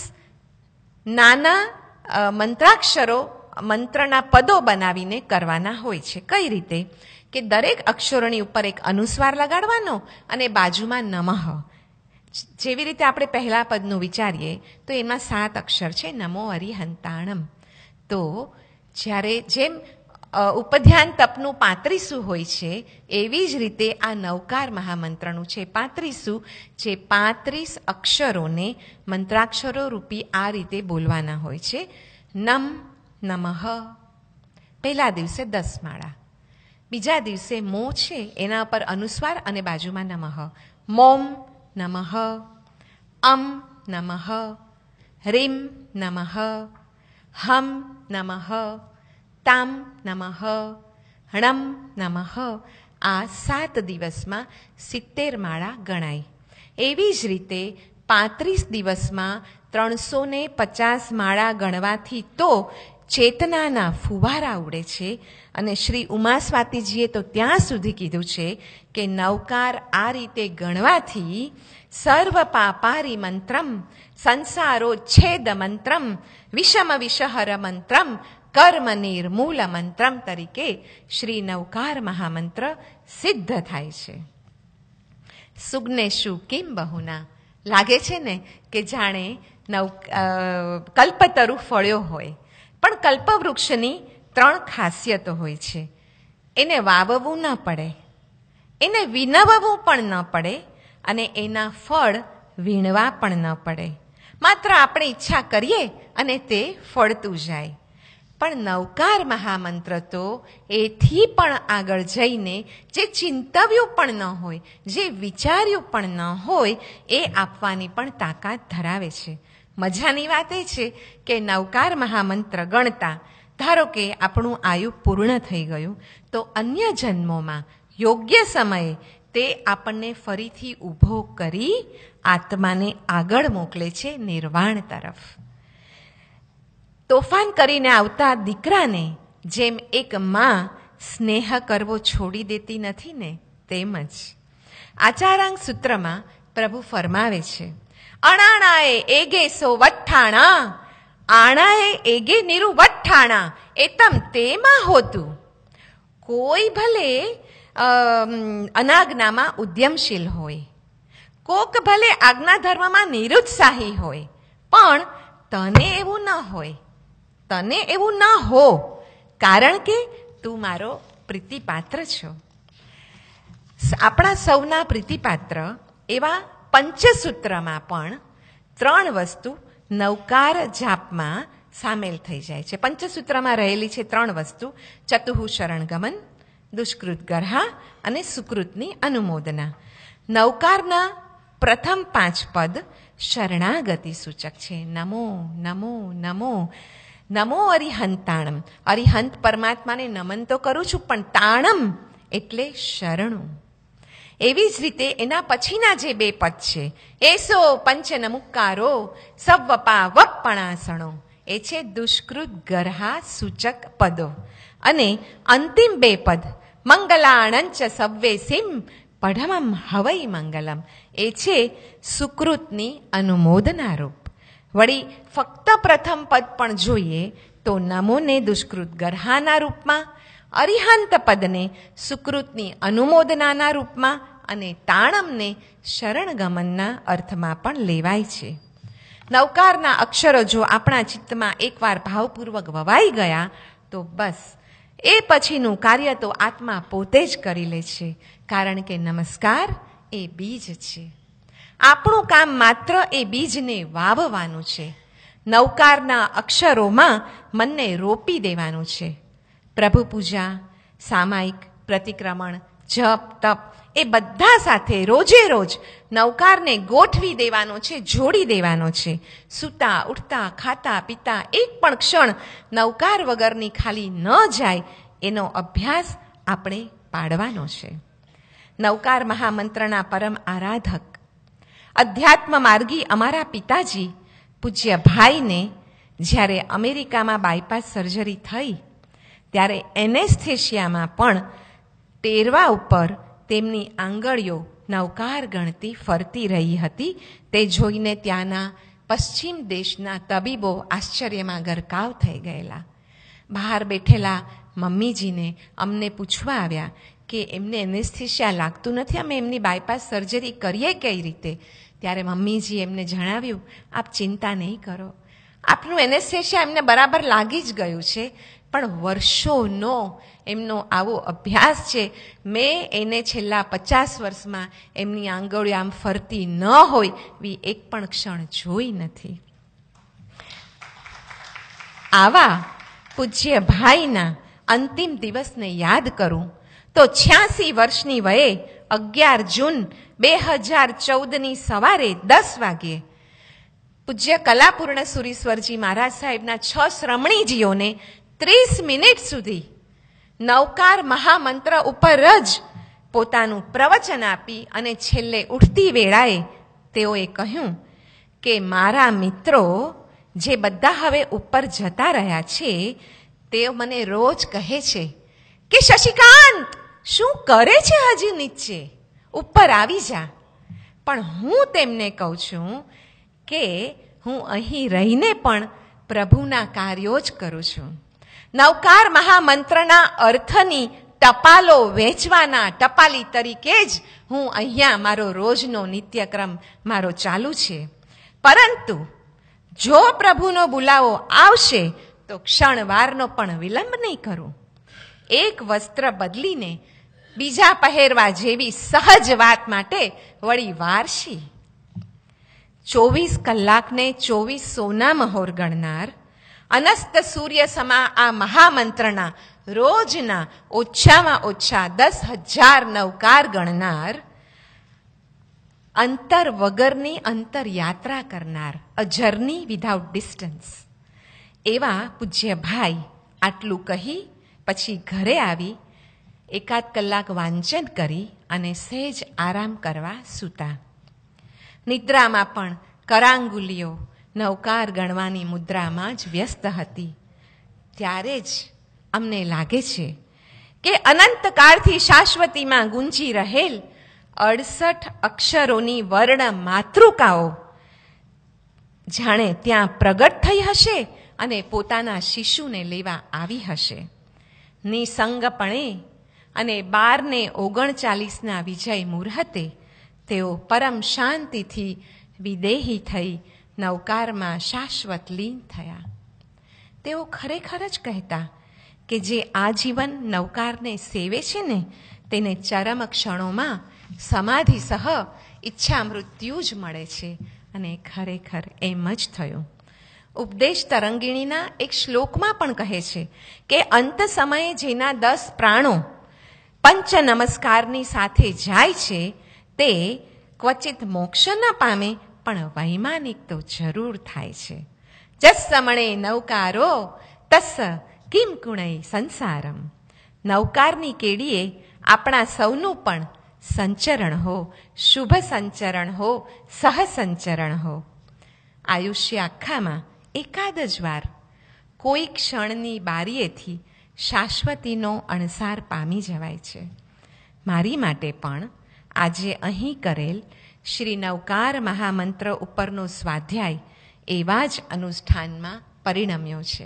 નાના મંત્રાક્ષરો મંત્રના પદો બનાવીને કરવાના હોય છે. કઈ રીતે કે દરેક અક્ષરોની ઉપર એક અનુસ્વાર લગાડવાનો અને બાજુમાં નમઃ. જેવી રીતે આપણે પહેલા પદનું વિચારીએ તો એમાં સાત અક્ષર છે નમો અરિહંતાણમ. તો જ્યારે જેમ ઉપધ્યાન તપનું પાંત્રીસું હોય છે એવી જ રીતે આ નવકાર મહામંત્રનું છે પાંત્રીસું, જે પાંત્રીસ અક્ષરોને મંત્રાક્ષરો રૂપી આ રીતે બોલવાના હોય છે. નમ નમઃ પહેલા દિવસે દસ માળા, બીજા દિવસે મો છે એના પર અનુસ્વાર અને બાજુમાં નમઃ. મોમ નમઃ, અમ નમઃ, રીમ નમઃ, હમ નમઃ, તામ નમઃ, હણમ નમઃ. આ સાત દિવસમાં સિત્તેર માળા ગણાય. એવી જ રીતે પાંત્રીસ દિવસમાં ત્રણસો ને પચાસ માળા ગણવાથી તો ચેતનાના ફુવારા ઉડે છે. અને શ્રી ઉમા સ્વાતીજીએ તો ત્યાં સુધી કીધું છે કે નવકાર આ રીતે ગણવાથી સર્વ પાપારી મંત્રમ, સંસારો છેદ મંત્રમ, વિષમ વિષહર મંત્રમ, કર્મ નિર્મૂલ મંત્રમ તરીકે શ્રી નવકાર મહામંત્ર સિદ્ધ થાય છે. સુગ્નેશુ કિમ બહુના. લાગે છે ને કે જાણે નવ કલ્પતરુ ફળ્યો હોય. પણ કલ્પવૃક્ષની ત્રણ ખાસિયતો હોય છે. એને વાવવું ન પડે, એને વિનવવું પણ ન પડે અને એના ફળ વીણવા પણ ન પડે. માત્ર આપણે ઈચ્છા કરીએ અને તે ફળતું જાય. પણ નવકાર મહામંત્ર તો એથી પણ આગળ જઈને જે ચિંતવ્યું પણ ન હોય, જે વિચાર્યું પણ ન હોય, એ આપવાની પણ તાકાત ધરાવે છે. મજાની વાત એ છે કે નવકાર મહામંત્ર ગણતા ધારો કે આપણું આયુ પૂર્ણ થઈ ગયું, તો અન્ય જન્મોમાં યોગ્ય સમયે તે આપણને ફરીથી ઊભો કરી આત્માને આગળ મોકલે છે નિર્વાણ તરફ. તોફાન કરીને આવતા દીકરાને જેમ એક માં સ્નેહ કરવો છોડી દેતી નથી ને, તેમજ આચારાંગ સૂત્રમાં પ્રભુ ફરમાવે છે, અણાણાએ એગે સો વઠ્ઠાણા, આણાએ એગે નિરુ વઠ્ઠાણા એતમ તેમાં હોતું. કોઈ ભલે અનાજ્ઞામાં ઉદ્યમશીલ હોય, કોક ભલે આજ્ઞા ધર્મમાં નિરુત્સાહી હોય, પણ તને એવું ન હોય, તને એવું ન હો, કારણ કે તું મારો પ્રીતિપાત્ર છો. આપણા સૌના પ્રીતિપાત્ર એવા પંચસૂત્રમાં પણ ત્રણ વસ્તુ નવકાર જાપમાં સામેલ થઈ જાય છે. પંચસૂત્રમાં રહેલી છે ત્રણ વસ્તુ: ચતુઃ શરણગમન, દુષ્કૃત ગર્હા અને સુકૃતની અનુમોદના. નવકારના પ્રથમ પાંચ પદ શરણાગતિ સૂચક છે. નમો નમો નમો નમો અરિહંતાણમ. અરિહંત પરમાત્માને નમન તો કરું છું, પણ તાણમ એટલે શરણું. એવી જ રીતે એના પછીના જે બે પદ છે, એસો પંચ નમુકારો સવ્વપા વપણાસણો, એ છે દુષ્કૃત ગર્હા સૂચક પદો. અને અંતિમ બે પદ મંગલાણંચ સવ્વે સિમ પઢમમ હવૈ મંગલમ, એ છે સુકૃતની અનુમોદના રૂપ. વળી ફક્ત પ્રથમ પદ પણ જોઈએ તો નમોને દુષ્કૃત ગર્હાના રૂપમાં, અરિહંત પદને સુકૃતની અનુમોદનાના રૂપમાં અને તાણમને શરણગમનના અર્થમાં પણ લેવાય છે. નવકારના અક્ષરો જો આપણા ચિત્તમાં એકવાર ભાવપૂર્વક વવાઈ ગયા તો બસ એ પછીનું કાર્ય તો આત્મા પોતે જ કરી લે છે, કારણ કે નમસ્કાર એ બીજ છે. આપણું કામ માત્ર એ બીજને વાવવાનું છે. નવકારના અક્ષરોમાં મનને રોપી દેવાનું છે. પ્રભુ પૂજા, સામાયિક, પ્રતિક્રમણ, જપ, તપ એ બધા સાથે રોજે રોજ નવકારને ગોઠવી દેવાનો છે, જોડી દેવાનો છે. સૂતા, ઉઠતા, ખાતા, પીતા એક પણ ક્ષણ નવકાર વગરની ખાલી ન જાય એનો અભ્યાસ આપણે પાડવાનો છે. નવકાર મહામંત્રના પરમ આરાધક અધ્યાત્મ માર્ગી અમારા પિતાજી પૂજ્ય ભાઈને જ્યારે અમેરિકામાં બાયપાસ સર્જરી થઈ ત્યારે એનેસ્થેશિયામાં પણ ટેરવા ઉપર તેમની આંગળીઓ નવકાર ગણતી ફરતી રહી હતી. તે જોઈને ત્યાંના પશ્ચિમ દેશના તબીબો આશ્ચર્યમાં ગરકાવ થઈ ગયેલા. બહાર બેઠેલા મમ્મીજીને અમને પૂછવા આવ્યા કે એમને એનેસ્થેશિયા લાગતું નથી, અમે એમની બાયપાસ સર્જરી કરીએ કઈ રીતે? ત્યારે મમ્મીજી એમને જણાવ્યું, આપ ચિંતા નહીં કરો, આપનું એનેસ્થેશિયા એમને બરાબર લાગી જ ગયું છે, પણ વર્ષોનો એમનો આવો અભ્યાસ છે. મેં એને છેલ્લા પચાસ વર્ષમાં એમની આંગળીઓ આમ ફરતી ન હોય એવી એક પણ ક્ષણ જોઈ નથી. આવા પૂજ્ય ભાઈના અંતિમ દિવસને યાદ કરું તો છ્યાસી વર્ષની વયે અગિયાર જૂન બે હજાર ચૌદની સવારે દસ વાગ્યે પૂજ્ય કલાપૂર્ણ સુરીશ્વરજી મહારાજ સાહેબના છ શ્રમણીજીઓને ત્રીસ મિનિટ સુધી નવકાર મહામંત્ર ઉપર જ પોતાનું પ્રવચન આપી અને છેલ્લે ઉઠતી વેળાએ તેઓએ કહ્યું કે મારા મિત્રો જે બધા હવે ઉપર જતા રહ્યા છે તેઓ મને રોજ કહે છે કે શશિકાંત શું કરે છે હજી નીચે, ઉપર આવી જા. પણ હું તેમને કહું છું કે હું અહીં રહીને પણ પ્રભુના કાર્યો જ કરું છું. નવકાર મહામંત્રના અર્થની ટપાલો વેચવાના ટપાલી તરીકે જ હું અહીંયા મારો રોજનો નિત્યક્રમ મારો ચાલુ છે. પરંતુ જો પ્રભુનો બોલાવો આવશે તો ક્ષણવારનો પણ વિલંબ નહીં કરું. એક વસ્ત્ર બદલીને બીજા પહેરવા જેવી સહજ વાત માટે વળી વારશી. ચોવીસ કલાકને ચોવીસ સોના મહોર ગણનાર, અનસ્ત સૂર્ય સમા આ મહામંત્રના રોજના ઓછામાં ઓછા દસ હજાર નવકાર ગણનાર, અંતર વગરની અંતર યાત્રા કરનાર, અ જર્ની વિધાઉટ ડિસ્ટન્સ એવા પૂજ્ય ભાઈ આટલું કહી પછી ઘરે આવી એકાદ કલાક વાંચન કરી અને સહેજ આરામ કરવા સૂતા. નિદ્રામાં પણ કરાંગુલીઓ નવકાર ગણવાની મુદ્રામાં જ વ્યસ્ત હતી. ત્યારે જ અમને લાગે છે કે અનંતકાળથી શાશ્વતીમાં ગુંજી રહેલ અડસઠ અક્ષરોની વર્ણ માતૃકાઓ જાણે ત્યાં પ્રગટ થઈ હશે અને પોતાના શિશુને લેવા આવી હશે. નિસંગપણે અને બારને ઓગણચાલીસના વિજય મુહૂર્તે તેઓ પરમ શાંતિથી વિદેહી થઈ નવકારમાં શાશ્વત લીન થયા. તેઓ ખરેખર જ કહેતા કે જે આજીવન નવકારને સેવે છે ને તેને ચરમ ક્ષણોમાં સમાધિ સહ ઈચ્છા મૃત્યુ જ મળે છે. અને ખરેખર એમ જ થયું. ઉપદેશ તરંગિણીના એક શ્લોકમાં પણ કહે છે કે અંત સમયે જેના દસ પ્રાણો પંચ નમસ્કારની સાથે જાય છે તે ક્વચિત મોક્ષ ન પામે પણ વૈમાનિક તો જરૂર થાય છે. જસ્સમણે નવકારો તસ્સ કિમ ગુણૈ સંસારમ. નવકારની કેડીએ આપણા સૌનું પણ સંચરણ હો, શુભ સંચરણ હો, સહ સંચરણ હો. આયુષ્ય આખામાં એકાદ જ વાર કોઈ ક્ષણની બારીએથી શાશ્વતીનો અણસાર પામી જવાય છે. મારી માટે પણ આજે અહીં કરેલ શ્રી નવકાર મહામંત્ર ઉપરનો સ્વાધ્યાય એવા જ અનુષ્ઠાનમાં પરિણમ્યો છે.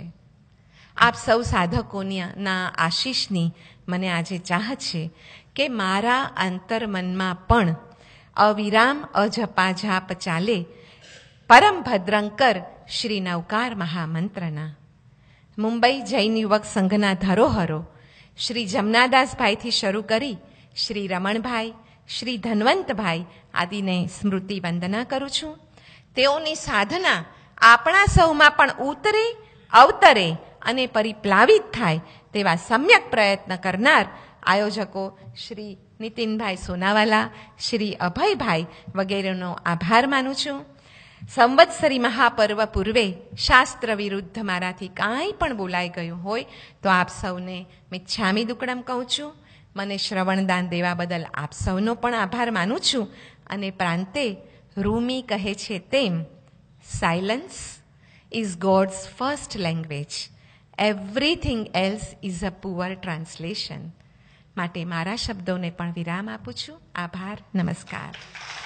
આપ સૌ સાધકોના આશીષની મને આજે ચાહત છે કે મારા અંતર્મનમાં પણ અવિરામ અજપાજાપ ચાલે પરમ ભદ્રંકર શ્રી નવકાર મહામંત્રના. મુંબઈ જૈન યુવક સંઘના ધરોહરો શ્રી જમનાદાસભાઈથી શરૂ કરી શ્રી રમણભાઈ, શ્રી ધનવંતભાઈ આદિને સ્મૃતિ વંદના કરું છું. તેઓની સાધના આપણા સૌમાં પણ ઉતરે, અવતરે અને પરિપ્લાવિત થાય તેવા સમ્યક પ્રયત્ન કરનાર આયોજકો શ્રી નીતિનભાઈ સોનાવાલા, શ્રી અભયભાઈ વગેરેનો આભાર માનું છું. સંવત્સરી મહાપર્વ પૂર્વે શાસ્ત્ર વિરુદ્ધ મારાથી કાંઈ પણ બોલાઈ ગયું હોય તો આપ સૌને મિચ્છામી દુક્કડમ કહું છું. મને શ્રવણદાન દેવા બદલ આપ સૌનો પણ આભાર માનું છું. અને પ્રાંતે રૂમી કહે છે તેમ, silence is God's first language, everything else is a poor translation. માટે મારા શબ્દોને પણ વિરામ આપું છું. આભાર. નમસ્કાર.